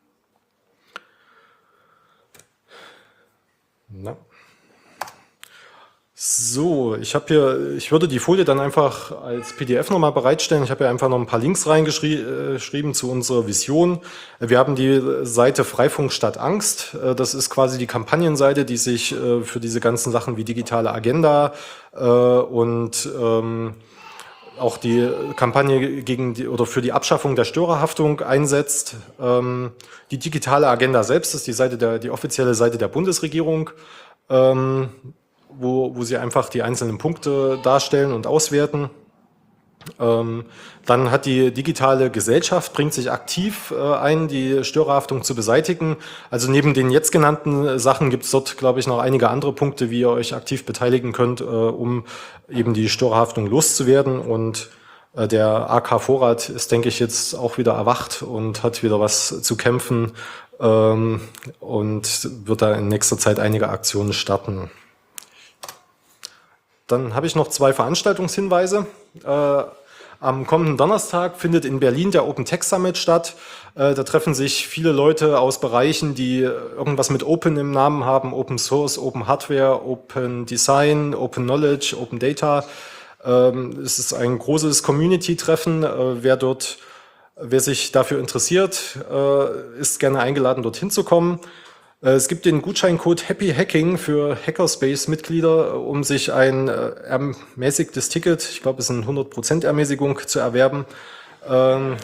Na. So, ich habe hier, ich würde die Folie dann einfach als P D F nochmal bereitstellen. Ich habe hier einfach noch ein paar Links reingeschrieben äh, zu unserer Vision. Wir haben die Seite Freifunk statt Angst. Äh, das ist quasi die Kampagnenseite, die sich äh, für diese ganzen Sachen wie digitale Agenda äh, und ähm, auch die Kampagne gegen die oder für die Abschaffung der Störerhaftung einsetzt. Ähm, die digitale Agenda selbst ist die Seite der, die offizielle Seite der Bundesregierung. Ähm, Wo, wo sie einfach die einzelnen Punkte darstellen und auswerten. Ähm, dann hat die digitale Gesellschaft, bringt sich aktiv äh, ein, die Störerhaftung zu beseitigen. Also neben den jetzt genannten Sachen gibt es dort, glaube ich, noch einige andere Punkte, wie ihr euch aktiv beteiligen könnt, äh, um eben die Störerhaftung loszuwerden. Und äh, der A K Vorrat ist, denke ich, jetzt auch wieder erwacht und hat wieder was zu kämpfen ähm, und wird da in nächster Zeit einige Aktionen starten. Dann habe ich noch zwei Veranstaltungshinweise. Äh, am kommenden Donnerstag findet in Berlin der Open Tech Summit statt. Äh, da treffen sich viele Leute aus Bereichen, die irgendwas mit Open im Namen haben. Open Source, Open Hardware, Open Design, Open Knowledge, Open Data. Ähm, es ist ein großes Community-Treffen. Äh, wer dort, wer sich dafür interessiert, äh, ist gerne eingeladen, dorthin zu kommen. Es gibt den Gutscheincode Happy Hacking für Hackerspace-Mitglieder, um sich ein ermäßigtes Ticket, ich glaube, es sind hundert Prozent Ermäßigung, zu erwerben. Ähm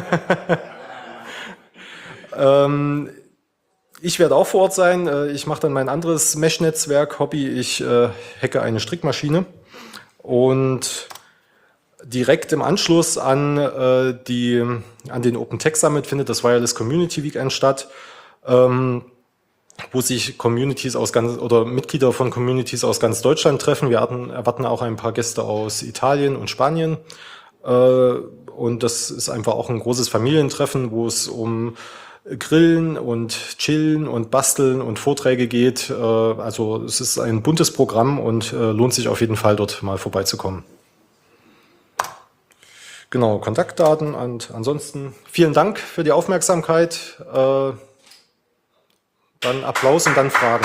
ähm, ich werde auch vor Ort sein. Ich mache dann mein anderes Mesh-Netzwerk, Hobby. Ich äh, hacke eine Strickmaschine. Und direkt im Anschluss an, äh, die, an den Open Tech Summit findet das Wireless Community Weekend statt. Ähm, wo sich Communities aus ganz oder Mitglieder von Communities aus ganz Deutschland treffen. Wir erwarten, erwarten auch ein paar Gäste aus Italien und Spanien. Äh, und das ist einfach auch ein großes Familientreffen, wo es um Grillen und Chillen und Basteln und Vorträge geht. Äh, also es ist ein buntes Programm und äh, lohnt sich auf jeden Fall, dort mal vorbeizukommen. Genau, Kontaktdaten und ansonsten vielen Dank für die Aufmerksamkeit. Äh, Dann Applaus und dann Fragen.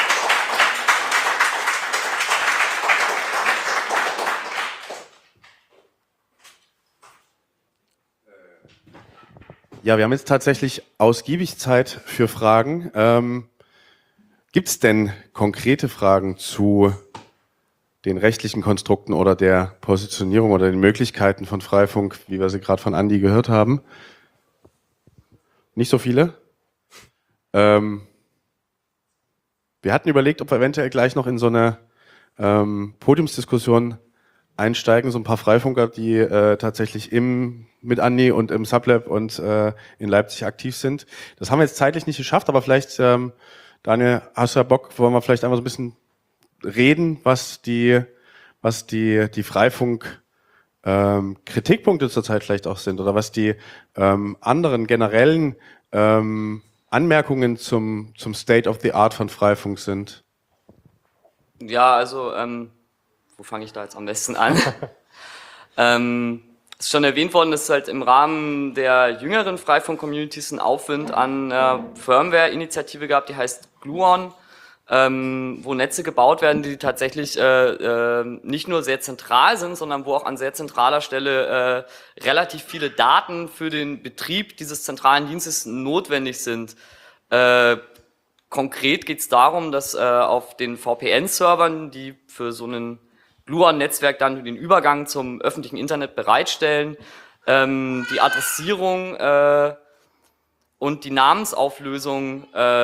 Ja, wir haben jetzt tatsächlich ausgiebig Zeit für Fragen. Ähm, gibt es denn konkrete Fragen zu den rechtlichen Konstrukten oder der Positionierung oder den Möglichkeiten von Freifunk, wie wir sie gerade von Andi gehört haben? Nicht so viele? Ähm, Wir hatten überlegt, ob wir eventuell gleich noch in so eine ähm, Podiumsdiskussion einsteigen, so ein paar Freifunker, die äh, tatsächlich im mit Andi und im Sublab und äh, in Leipzig aktiv sind. Das haben wir jetzt zeitlich nicht geschafft, aber vielleicht, ähm, Daniel, hast du ja Bock, wollen wir vielleicht einmal so ein bisschen reden, was die, was die, die Freifunk ähm, Kritikpunkte zurzeit vielleicht auch sind oder was die ähm, anderen generellen ähm, Anmerkungen zum, zum State of the Art von Freifunk sind? Ja, also, ähm, wo fange ich da jetzt am besten an? ähm, es ist schon erwähnt worden, dass halt im Rahmen der jüngeren Freifunk-Communities ein Aufwind an äh, Firmware-Initiative gab, die heißt Gluon, ähm, wo Netze gebaut werden, die tatsächlich äh, äh, nicht nur sehr zentral sind, sondern wo auch an sehr zentraler Stelle äh, relativ viele Daten für den Betrieb dieses zentralen Dienstes notwendig sind. Äh, konkret geht es darum, dass äh, auf den V P N-Servern, die für so ein Gluon-Netzwerk dann den Übergang zum öffentlichen Internet bereitstellen, ähm, die Adressierung äh, und die Namensauflösung äh,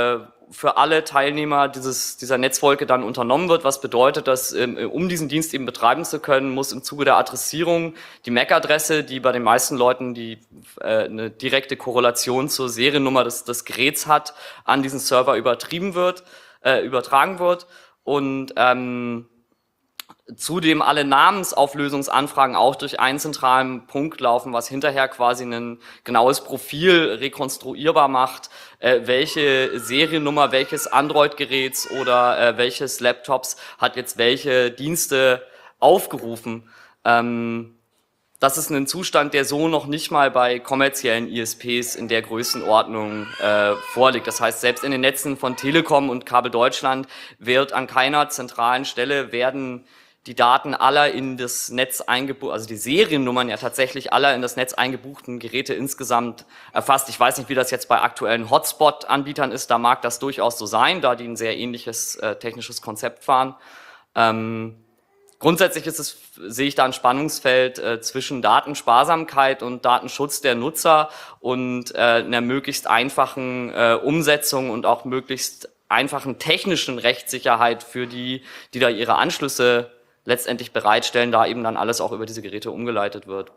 für alle Teilnehmer dieses, dieser Netzwolke dann unternommen wird, was bedeutet, dass ähm, um diesen Dienst eben betreiben zu können, muss im Zuge der Adressierung die M A C-Adresse, die bei den meisten Leuten die äh, eine direkte Korrelation zur Seriennummer des, des Geräts hat, an diesen Server übertrieben wird, äh, übertragen wird und ähm, zudem alle Namensauflösungsanfragen auch durch einen zentralen Punkt laufen, was hinterher quasi ein genaues Profil rekonstruierbar macht, äh, welche Seriennummer welches Android-Geräts oder äh, welches Laptops hat jetzt welche Dienste aufgerufen. Ähm, das ist ein Zustand, der so noch nicht mal bei kommerziellen I S Ps in der Größenordnung äh, vorliegt. Das heißt, selbst in den Netzen von Telekom und Kabel Deutschland wird an keiner zentralen Stelle werden die Daten aller in das Netz eingebucht, also die Seriennummern ja tatsächlich aller in das Netz eingebuchten Geräte insgesamt erfasst. Ich weiß nicht, wie das jetzt bei aktuellen Hotspot-Anbietern ist, da mag das durchaus so sein, da die ein sehr ähnliches äh, technisches Konzept fahren. Ähm, grundsätzlich ist es, sehe ich da ein Spannungsfeld äh, zwischen Datensparsamkeit und Datenschutz der Nutzer und äh, einer möglichst einfachen äh, Umsetzung und auch möglichst einfachen technischen Rechtssicherheit für die, die da ihre Anschlüsse letztendlich bereitstellen, da eben dann alles auch über diese Geräte umgeleitet wird.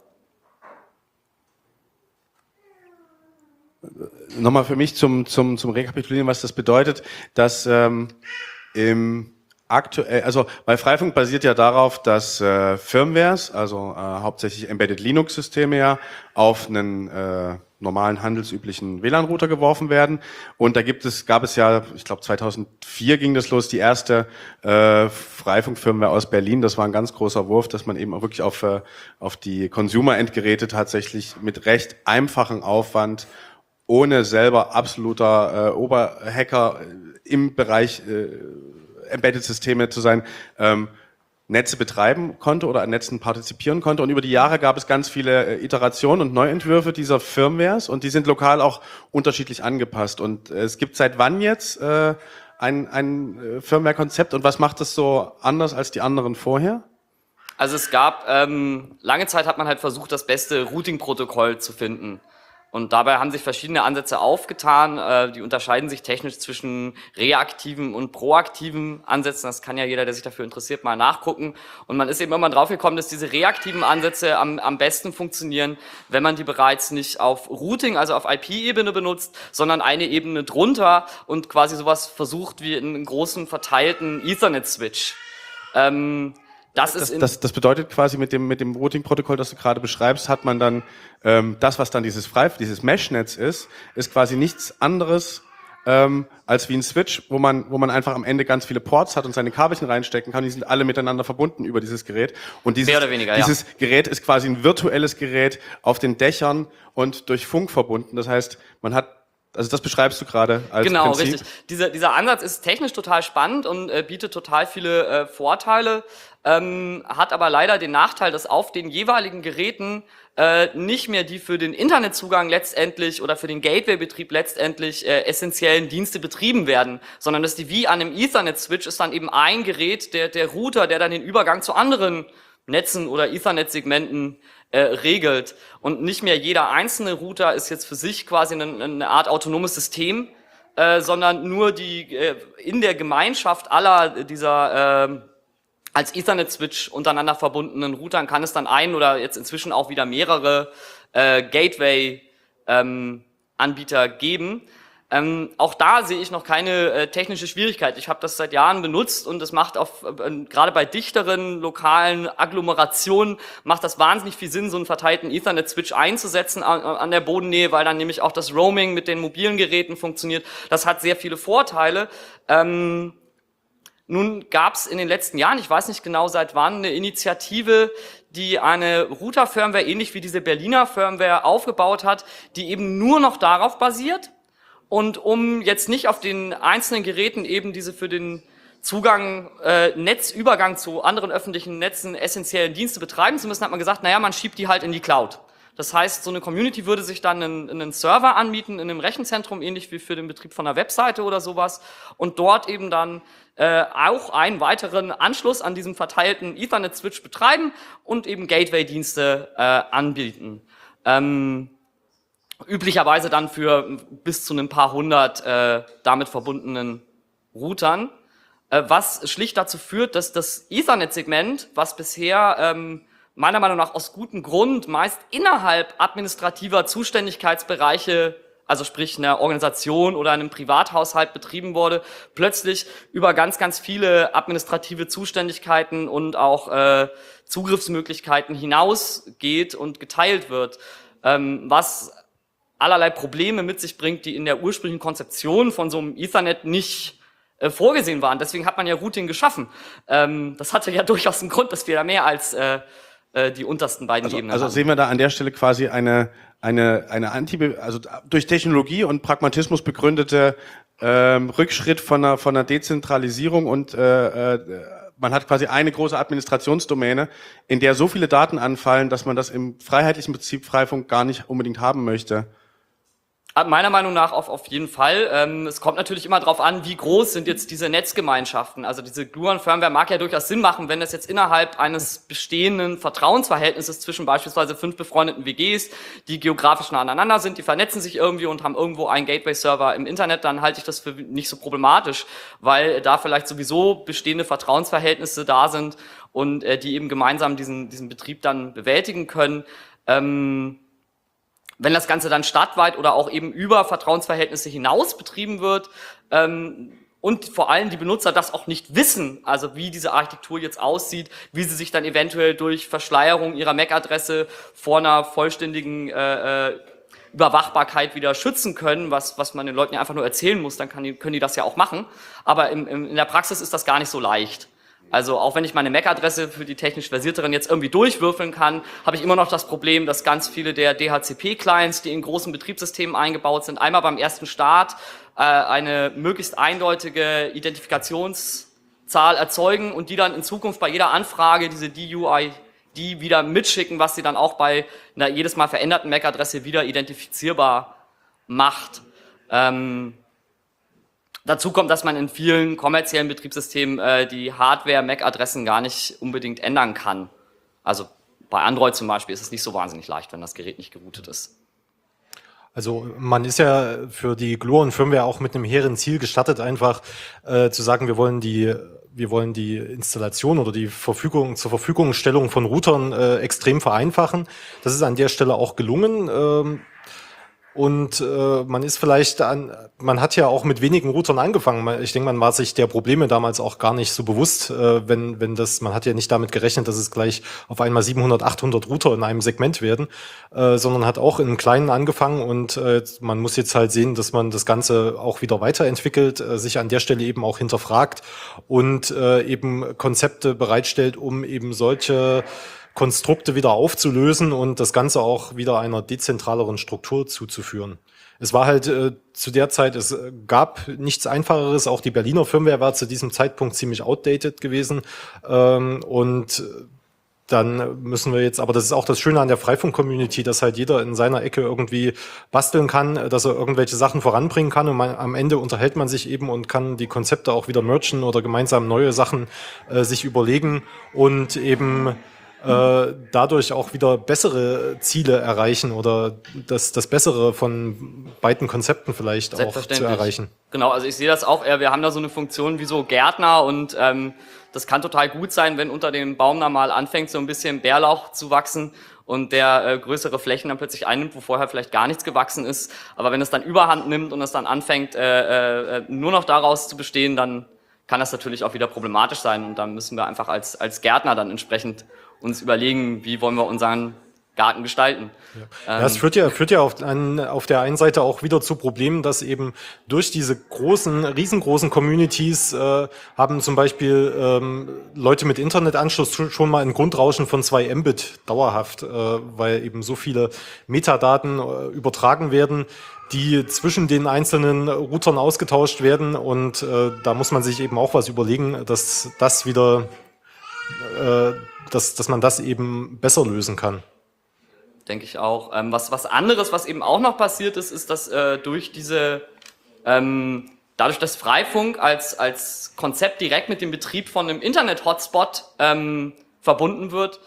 Nochmal für mich zum, zum, zum Rekapitulieren, was das bedeutet, dass ähm, im aktuell, also weil Freifunk basiert ja darauf, dass äh, Firmwares, also äh, hauptsächlich Embedded Linux-Systeme ja, auf einen äh, normalen handelsüblichen W L A N-Router geworfen werden. Und da gibt es, gab es ja, ich glaube zweitausendvier ging das los, die erste äh, Freifunk-Firmware aus Berlin. Das war ein ganz großer Wurf, dass man eben auch wirklich auf, äh, auf die Consumer-Endgeräte tatsächlich mit recht einfachem Aufwand, ohne selber absoluter äh, Oberhacker im Bereich äh, Embedded-Systeme zu sein, ähm, Netze betreiben konnte oder an Netzen partizipieren konnte. Und über die Jahre gab es ganz viele äh, Iterationen und Neuentwürfe dieser Firmwares und die sind lokal auch unterschiedlich angepasst. Und äh, es gibt seit wann jetzt äh, ein, ein äh, Firmware-Konzept und was macht es so anders als die anderen vorher? Also es gab, ähm, lange Zeit hat man halt versucht, das beste Routing-Protokoll zu finden. Und dabei haben sich verschiedene Ansätze aufgetan, äh, die unterscheiden sich technisch zwischen reaktiven und proaktiven Ansätzen. Das kann ja jeder, der sich dafür interessiert, mal nachgucken. Und man ist eben immer drauf gekommen, dass diese reaktiven Ansätze am, am besten funktionieren, wenn man die bereits nicht auf Routing, also auf I P-Ebene benutzt, sondern eine Ebene drunter und quasi sowas versucht wie einen großen verteilten Ethernet-Switch. Ähm, Das, das, ist in das, das bedeutet quasi mit dem, mit dem Routing-Protokoll, das du gerade beschreibst, hat man dann ähm, das, was dann dieses Frei, dieses Mesh-Netz ist, ist quasi nichts anderes ähm, als wie ein Switch, wo man, wo man einfach am Ende ganz viele Ports hat und seine Kabelchen reinstecken kann. Die sind alle miteinander verbunden über dieses Gerät. Und dieses, Mehr oder weniger, dieses ja. Gerät ist quasi ein virtuelles Gerät auf den Dächern und durch Funk verbunden. Das heißt, man hat Also das beschreibst du gerade als Genau, Prinzip. richtig. Dieser, dieser Ansatz ist technisch total spannend und äh, bietet total viele äh, Vorteile, ähm, hat aber leider den Nachteil, dass auf den jeweiligen Geräten äh, nicht mehr die für den Internetzugang letztendlich oder für den Gateway-Betrieb letztendlich äh, essentiellen Dienste betrieben werden, sondern dass die wie an einem Ethernet-Switch ist dann eben ein Gerät, der, der Router, der dann den Übergang zu anderen Netzen oder Ethernet-Segmenten äh, regelt. Und nicht mehr jeder einzelne Router ist jetzt für sich quasi eine, eine Art autonomes System, äh, sondern nur die äh, in der Gemeinschaft aller dieser äh, als Ethernet-Switch untereinander verbundenen Routern kann es dann ein oder jetzt inzwischen auch wieder mehrere äh, Gateway-Anbieter ähm, geben. Ähm, auch da sehe ich noch keine äh, technische Schwierigkeit. Ich habe das seit Jahren benutzt und es macht auf äh, gerade bei dichteren lokalen Agglomerationen macht das wahnsinnig viel Sinn, so einen verteilten Ethernet-Switch einzusetzen an, an der Bodennähe, weil dann nämlich auch das Roaming mit den mobilen Geräten funktioniert. Das hat sehr viele Vorteile. Ähm, nun gab es in den letzten Jahren, ich weiß nicht genau seit wann, eine Initiative, die eine Router-Firmware ähnlich wie diese Berliner Firmware aufgebaut hat, die eben nur noch darauf basiert. Und um jetzt nicht auf den einzelnen Geräten eben diese für den Zugang, äh, Netzübergang zu anderen öffentlichen Netzen essentiellen Dienste betreiben zu müssen, hat man gesagt, naja, man schiebt die halt in die Cloud. Das heißt, so eine Community würde sich dann einen, einen Server anmieten in einem Rechenzentrum, ähnlich wie für den Betrieb von einer Webseite oder sowas, und dort eben dann äh, auch einen weiteren Anschluss an diesem verteilten Ethernet-Switch betreiben und eben Gateway-Dienste äh, anbieten. Ähm, üblicherweise dann für bis zu ein paar hundert äh, damit verbundenen Routern, äh, was schlicht dazu führt, dass das Ethernet-Segment, was bisher ähm, meiner Meinung nach aus gutem Grund meist innerhalb administrativer Zuständigkeitsbereiche, also sprich einer Organisation oder einem Privathaushalt betrieben wurde, plötzlich über ganz, ganz viele administrative Zuständigkeiten und auch äh, Zugriffsmöglichkeiten hinausgeht und geteilt wird, ähm, was allerlei Probleme mit sich bringt, die in der ursprünglichen Konzeption von so einem Ethernet nicht äh, vorgesehen waren. Deswegen hat man ja Routing geschaffen. Ähm, das hatte ja durchaus einen Grund, dass wir da mehr als äh, äh, die untersten beiden Also, Ebenen also haben. sehen wir da an der Stelle quasi eine eine eine anti also durch Technologie und Pragmatismus begründete ähm, Rückschritt von einer von einer Dezentralisierung und äh, äh, man hat quasi eine große Administrationsdomäne, in der so viele Daten anfallen, dass man das im freiheitlichen Prinzip Freifunk gar nicht unbedingt haben möchte. Meiner Meinung nach auf, auf jeden Fall. Ähm, es kommt natürlich immer darauf an, wie groß sind jetzt diese Netzgemeinschaften. Also diese Gluon-Firmware mag ja durchaus Sinn machen, wenn das jetzt innerhalb eines bestehenden Vertrauensverhältnisses zwischen beispielsweise fünf befreundeten W Gs, die geografisch nah aneinander sind, die vernetzen sich irgendwie und haben irgendwo einen Gateway-Server im Internet, dann halte ich das für nicht so problematisch, weil da vielleicht sowieso bestehende Vertrauensverhältnisse da sind und äh, die eben gemeinsam diesen, diesen Betrieb dann bewältigen können. Ähm, Wenn das Ganze dann stadtweit oder auch eben über Vertrauensverhältnisse hinaus betrieben wird ähm, und vor allem die Benutzer das auch nicht wissen, also wie diese Architektur jetzt aussieht, wie sie sich dann eventuell durch Verschleierung ihrer M A C-Adresse vor einer vollständigen äh, Überwachbarkeit wieder schützen können, was, was man den Leuten ja einfach nur erzählen muss, dann kann die, können die das ja auch machen. Aber im, im, in der Praxis ist das gar nicht so leicht. Also auch wenn ich meine M A C-Adresse für die technisch Versierteren jetzt irgendwie durchwürfeln kann, habe ich immer noch das Problem, dass ganz viele der D H C P-Clients, die in großen Betriebssystemen eingebaut sind, einmal beim ersten Start äh, eine möglichst eindeutige Identifikationszahl erzeugen und die dann in Zukunft bei jeder Anfrage diese D U I D wieder mitschicken, was sie dann auch bei einer jedes Mal veränderten M A C-Adresse wieder identifizierbar macht. Ähm, Dazu kommt, dass man in vielen kommerziellen Betriebssystemen äh, die Hardware-M A C-Adressen gar nicht unbedingt ändern kann. Also bei Android zum Beispiel ist es nicht so wahnsinnig leicht, wenn das Gerät nicht geroutet ist. Also man ist ja für die Gluon-Firmware auch mit einem hehren Ziel gestattet, einfach äh, zu sagen, wir wollen die wir wollen die Installation oder die Verfügung zur Verfügungstellung von Routern äh, extrem vereinfachen. Das ist an der Stelle auch gelungen. Ähm, Und äh, man ist vielleicht an, man hat ja auch mit wenigen Routern angefangen. Ich denke, man war sich der Probleme damals auch gar nicht so bewusst, äh, wenn wenn das, man hat ja nicht damit gerechnet, dass es gleich auf einmal siebenhundert, achthundert Router in einem Segment werden, äh, sondern hat auch in Kleinen angefangen und äh, man muss jetzt halt sehen, dass man das Ganze auch wieder weiterentwickelt, äh, sich an der Stelle eben auch hinterfragt und äh, eben Konzepte bereitstellt, um eben solche Konstrukte wieder aufzulösen und das Ganze auch wieder einer dezentraleren Struktur zuzuführen. Es war halt äh, zu der Zeit, es gab nichts Einfacheres, auch die Berliner Firmware war zu diesem Zeitpunkt ziemlich outdated gewesen ähm, und dann müssen wir jetzt, aber das ist auch das Schöne an der Freifunk-Community, dass halt jeder in seiner Ecke irgendwie basteln kann, dass er irgendwelche Sachen voranbringen kann und man, am Ende unterhält man sich eben und kann die Konzepte auch wieder mergen oder gemeinsam neue Sachen äh, sich überlegen und eben äh, dadurch auch wieder bessere Ziele erreichen oder das, das Bessere von beiden Konzepten vielleicht auch zu erreichen. Genau, also ich sehe das auch eher, wir haben da so eine Funktion wie so Gärtner und ähm, das kann total gut sein, wenn unter dem Baum da mal anfängt, so ein bisschen Bärlauch zu wachsen und der äh, größere Flächen dann plötzlich einnimmt, wo vorher vielleicht gar nichts gewachsen ist. Aber wenn es dann Überhand nimmt und es dann anfängt, äh, äh, nur noch daraus zu bestehen, dann kann das natürlich auch wieder problematisch sein und dann müssen wir einfach als, als Gärtner dann entsprechend uns überlegen, wie wollen wir unseren Garten gestalten. Ja, es führt ja, führt ja auf, an, auf der einen Seite auch wieder zu Problemen, dass eben durch diese großen, riesengroßen Communities äh, haben zum Beispiel ähm, Leute mit Internetanschluss schon mal ein Grundrauschen von zwei Mbit dauerhaft, äh, weil eben so viele Metadaten äh, übertragen werden, die zwischen den einzelnen Routern ausgetauscht werden und äh, da muss man sich eben auch was überlegen, dass das wieder, äh, dass, dass man das eben besser lösen kann. Denke ich auch. Ähm, was, was anderes, was eben auch noch passiert ist, ist, dass äh, durch diese, ähm, dadurch, dass Freifunk als, als Konzept direkt mit dem Betrieb von einem Internet-Hotspot ähm, verbunden wird,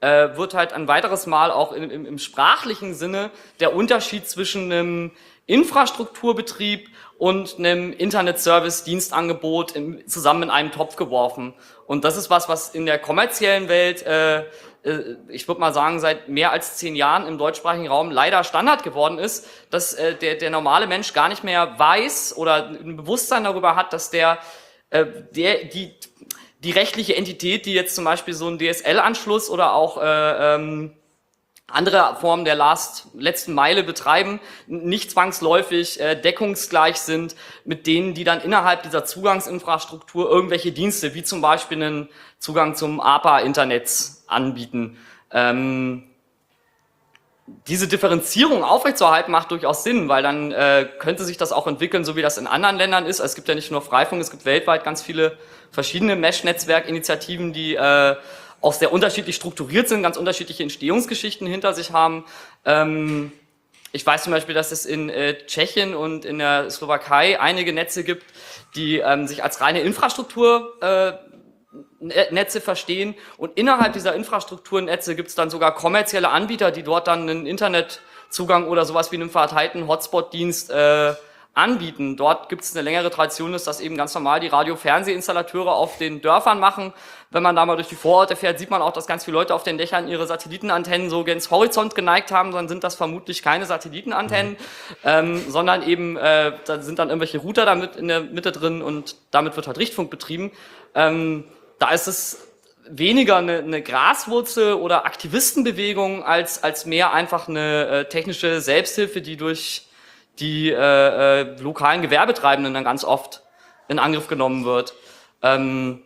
äh, wird halt ein weiteres Mal auch im, im, im sprachlichen Sinne der Unterschied zwischen einem Infrastrukturbetrieb und einem Internet-Service-Dienstangebot im, zusammen in einen Topf geworfen. Und das ist was, was in der kommerziellen Welt, äh, äh, ich würde mal sagen, seit mehr als zehn Jahren im deutschsprachigen Raum leider Standard geworden ist, dass äh, der, der normale Mensch gar nicht mehr weiß oder ein Bewusstsein darüber hat, dass der, äh, der die, die rechtliche Entität, die jetzt zum Beispiel so einen D S L-Anschluss oder auch äh, ähm, andere Formen der Last, letzten Meile betreiben, nicht zwangsläufig äh, deckungsgleich sind mit denen, die dann innerhalb dieser Zugangsinfrastruktur irgendwelche Dienste, wie zum Beispiel einen Zugang zum A P A-Internet anbieten. Ähm, diese Differenzierung aufrechtzuerhalten macht durchaus Sinn, weil dann äh, könnte sich das auch entwickeln, so wie das in anderen Ländern ist. Es gibt ja nicht nur Freifunk, es gibt weltweit ganz viele verschiedene Mesh-Netzwerkinitiativen, die äh, auch sehr unterschiedlich strukturiert sind, ganz unterschiedliche Entstehungsgeschichten hinter sich haben. Ähm, ich weiß zum Beispiel, dass es in äh, Tschechien und in der Slowakei einige Netze gibt, die ähm, sich als reine Infrastruktur äh, Netze verstehen, und innerhalb dieser Infrastrukturnetze gibt es dann sogar kommerzielle Anbieter, die dort dann einen Internetzugang oder sowas wie einen verteilten Hotspot-Dienst äh, anbieten. Dort gibt es eine längere Tradition, dass das eben ganz normal die Radio-Fernsehinstallateure auf den Dörfern machen. Wenn man da mal durch die Vororte fährt, sieht man auch, dass ganz viele Leute auf den Dächern ihre Satellitenantennen so gen Horizont geneigt haben. Dann sind das vermutlich keine Satellitenantennen, mhm. ähm, sondern eben, äh, da sind dann irgendwelche Router damit in der Mitte drin und damit wird halt Richtfunk betrieben. Ähm, da ist es weniger eine, eine Graswurzel oder Aktivistenbewegung als, als mehr einfach eine äh, technische Selbsthilfe, die durch die äh, äh, lokalen Gewerbetreibenden dann ganz oft in Angriff genommen wird. Ähm,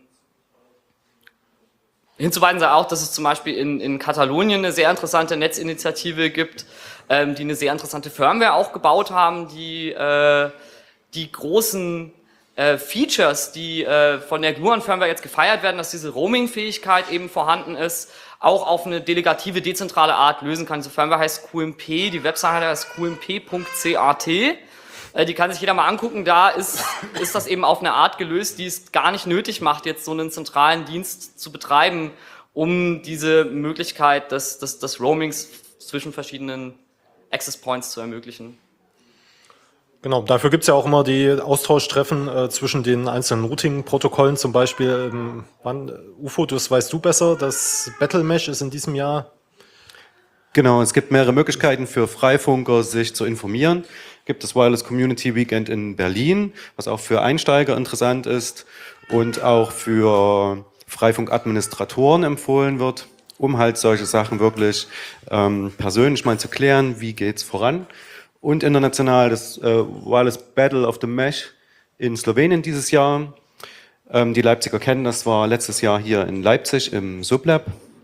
hinzuweisen sei auch, dass es zum Beispiel in, in Katalonien eine sehr interessante Netzinitiative gibt, ähm, die eine sehr interessante Firmware auch gebaut haben, die äh, die großen äh, Features, die äh, von der Gluon-Firmware jetzt gefeiert werden, dass diese Roaming-Fähigkeit eben vorhanden ist, auch auf eine delegative, dezentrale Art lösen kann. Diese Firmware heißt Q M P, die Webseite heißt Q M P Punkt C A T. Äh, die kann sich jeder mal angucken. Da ist, ist das eben auf eine Art gelöst, die es gar nicht nötig macht, jetzt so einen zentralen Dienst zu betreiben, um diese Möglichkeit des, des, des Roamings zwischen verschiedenen Access Points zu ermöglichen. Genau, dafür gibt's ja auch immer die Austauschtreffen äh, zwischen den einzelnen Routing-Protokollen, zum Beispiel, ähm, wann, U F O, das weißt du besser, das Battle Mesh ist in diesem Jahr. Genau, es gibt mehrere Möglichkeiten für Freifunker, sich zu informieren. Es gibt das Wireless Community Weekend in Berlin, was auch für Einsteiger interessant ist und auch für Freifunk-Administratoren empfohlen wird, um halt solche Sachen wirklich ähm, persönlich mal zu klären, wie geht's voran. Und international das äh, Wireless Battle of the Mesh in Slowenien dieses Jahr. Ähm, die Leipziger kennen das, war letztes Jahr hier in Leipzig im Sublab.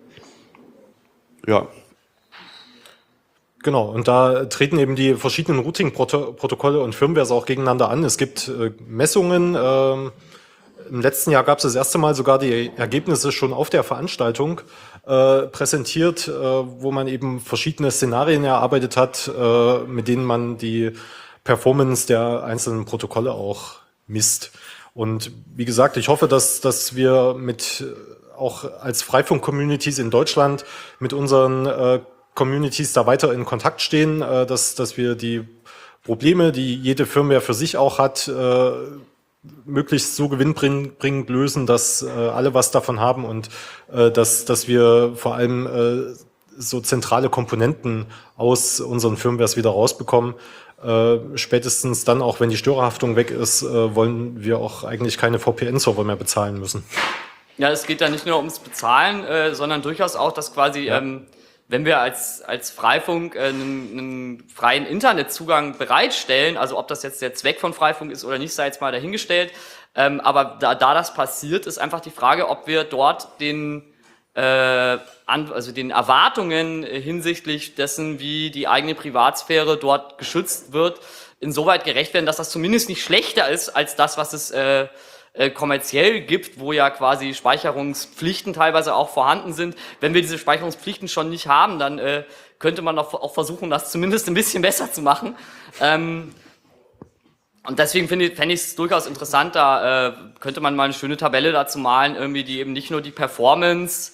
Ja. Genau, und da treten eben die verschiedenen Routing-Protokolle und Firmwares auch gegeneinander an. Es gibt äh, Messungen. Ähm, im letzten Jahr gab es das erste Mal sogar die Ergebnisse schon auf der Veranstaltung äh, präsentiert, äh, wo man eben verschiedene Szenarien erarbeitet hat, äh, mit denen man die Performance der einzelnen Protokolle auch misst. Und wie gesagt, ich hoffe, dass, dass wir mit auch als Freifunk-Communities in Deutschland mit unseren äh, Communities da weiter in Kontakt stehen, äh, dass, dass wir die Probleme, die jede Firmware für sich auch hat, äh, möglichst so gewinnbringend lösen, dass äh, alle was davon haben und äh, dass, dass wir vor allem äh, so zentrale Komponenten aus unseren Firmwares wieder rausbekommen. Äh, spätestens dann, auch wenn die Störerhaftung weg ist, äh, wollen wir auch eigentlich keine V P N-Server mehr bezahlen müssen. Ja, es geht ja nicht nur ums Bezahlen, äh, sondern durchaus auch, dass quasi, ja. ähm, wenn wir als, als Freifunk äh, einen, einen freien Internetzugang bereitstellen, also ob das jetzt der Zweck von Freifunk ist oder nicht, sei jetzt mal dahingestellt, ähm, aber da, da das passiert, ist einfach die Frage, ob wir dort den, äh, an, also den Erwartungen hinsichtlich dessen, wie die eigene Privatsphäre dort geschützt wird, insoweit gerecht werden, dass das zumindest nicht schlechter ist als das, was es äh, äh, kommerziell gibt, wo ja quasi Speicherungspflichten teilweise auch vorhanden sind. Wenn wir diese Speicherungspflichten schon nicht haben, dann äh, könnte man auch, auch versuchen, das zumindest ein bisschen besser zu machen. Ähm, und deswegen finde ich, fände ich es durchaus interessant, da äh, könnte man mal eine schöne Tabelle dazu malen, irgendwie, die eben nicht nur die Performance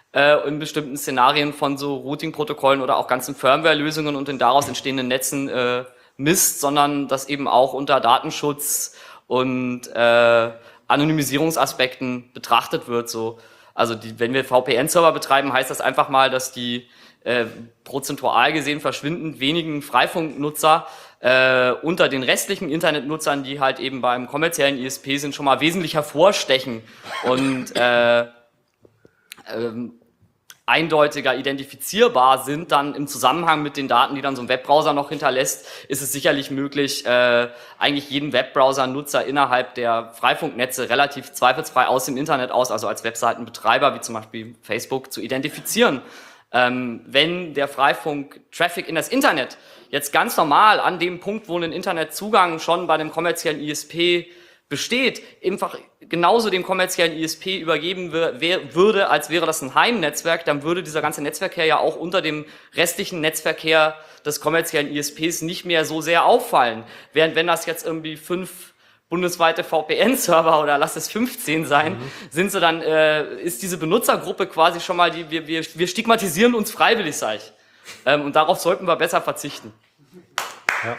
äh, in bestimmten Szenarien von so Routing-Protokollen oder auch ganzen Firmware-Lösungen und den daraus entstehenden Netzen äh, misst, sondern das eben auch unter Datenschutz und äh, Anonymisierungsaspekten betrachtet wird. So. Also die, wenn wir V P N-Server betreiben, heißt das einfach mal, dass die äh, prozentual gesehen verschwindend wenigen Freifunknutzer äh, unter den restlichen Internetnutzern, die halt eben beim kommerziellen I S P sind, schon mal wesentlich hervorstechen und äh, ähm, eindeutiger identifizierbar sind, dann im Zusammenhang mit den Daten, die dann so ein Webbrowser noch hinterlässt, ist es sicherlich möglich, äh, eigentlich jeden Webbrowser-Nutzer innerhalb der Freifunknetze relativ zweifelsfrei aus dem Internet aus, also als Webseitenbetreiber, wie zum Beispiel Facebook, zu identifizieren. Ähm, wenn der Freifunk-Traffic in das Internet jetzt ganz normal an dem Punkt, wo ein Internetzugang schon bei dem kommerziellen I S P besteht, einfach genauso dem kommerziellen I S P übergeben würde, als wäre das ein Heimnetzwerk, dann würde dieser ganze Netzverkehr ja auch unter dem restlichen Netzverkehr des kommerziellen I S Ps nicht mehr so sehr auffallen. Während wenn das jetzt irgendwie fünf bundesweite V P N-Server oder lass es fünfzehn sein, mhm. sind sie dann, äh, ist diese Benutzergruppe quasi schon mal, die wir, wir, wir stigmatisieren uns freiwillig, sag ich. Ähm, und darauf sollten wir besser verzichten. Ja.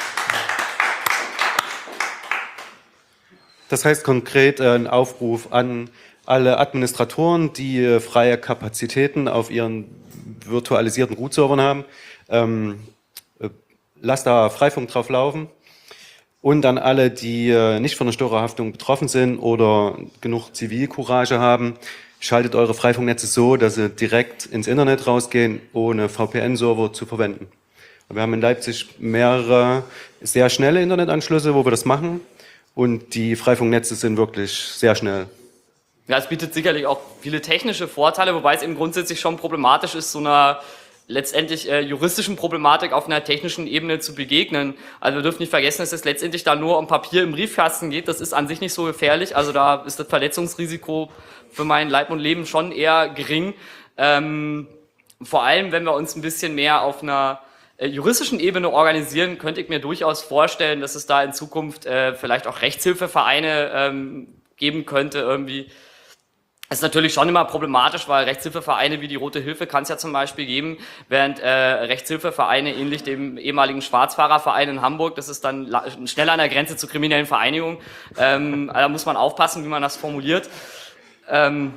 Das heißt konkret äh, ein Aufruf an alle Administratoren, die äh, freie Kapazitäten auf ihren virtualisierten Root-Servern haben. Ähm, äh, lasst da Freifunk drauf laufen. Und an alle, die äh, nicht von der Störerhaftung betroffen sind oder genug Zivilcourage haben, schaltet eure Freifunknetze so, dass sie direkt ins Internet rausgehen, ohne V P N-Server zu verwenden. Wir haben in Leipzig mehrere sehr schnelle Internetanschlüsse, wo wir das machen. Und die Freifunknetze sind wirklich sehr schnell. Ja, es bietet sicherlich auch viele technische Vorteile, wobei es eben grundsätzlich schon problematisch ist, so einer letztendlich äh, juristischen Problematik auf einer technischen Ebene zu begegnen. Also wir dürfen nicht vergessen, dass es letztendlich da nur um Papier im Briefkasten geht. Das ist an sich nicht so gefährlich. Also da ist das Verletzungsrisiko für mein Leib und Leben schon eher gering. Ähm, vor allem, wenn wir uns ein bisschen mehr auf einer äh, juristischen Ebene organisieren, könnte ich mir durchaus vorstellen, dass es da in Zukunft äh, vielleicht auch Rechtshilfevereine ähm, geben könnte irgendwie. Das ist natürlich schon immer problematisch, weil Rechtshilfevereine wie die Rote Hilfe kann es ja zum Beispiel geben, während äh, Rechtshilfevereine ähnlich dem ehemaligen Schwarzfahrerverein in Hamburg, das ist dann schnell an der Grenze zur kriminellen Vereinigung. Ähm, da muss man aufpassen, wie man das formuliert. Ähm,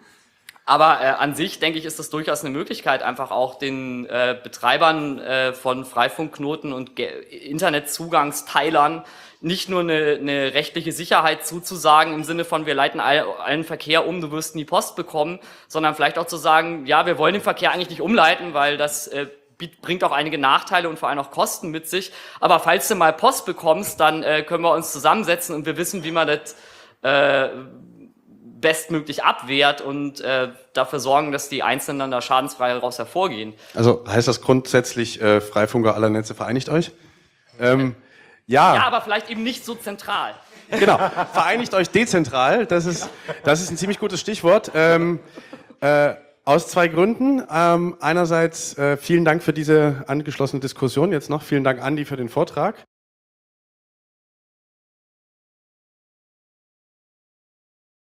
aber äh, an sich, denke ich, ist das durchaus eine Möglichkeit, einfach auch den äh, Betreibern äh, von Freifunkknoten und Ge- Internetzugangsteilern nicht nur eine, eine rechtliche Sicherheit zuzusagen, im Sinne von, wir leiten all, allen Verkehr um, du wirst nie Post bekommen, sondern vielleicht auch zu sagen, ja, wir wollen den Verkehr eigentlich nicht umleiten, weil das äh, bringt auch einige Nachteile und vor allem auch Kosten mit sich. Aber falls du mal Post bekommst, dann äh, können wir uns zusammensetzen und wir wissen, wie man das äh, bestmöglich abwehrt und äh, dafür sorgen, dass die Einzelnen dann da schadensfrei daraus hervorgehen. Also heißt das grundsätzlich, äh, Freifunker aller Netze vereinigt euch? Ähm, ja. Ja, aber vielleicht eben nicht so zentral. Genau, vereinigt euch dezentral, das ist, das ist ein ziemlich gutes Stichwort. Ähm, äh, aus zwei Gründen. Ähm, einerseits äh, vielen Dank für diese angeschlossene Diskussion jetzt noch. Vielen Dank, Andi, für den Vortrag.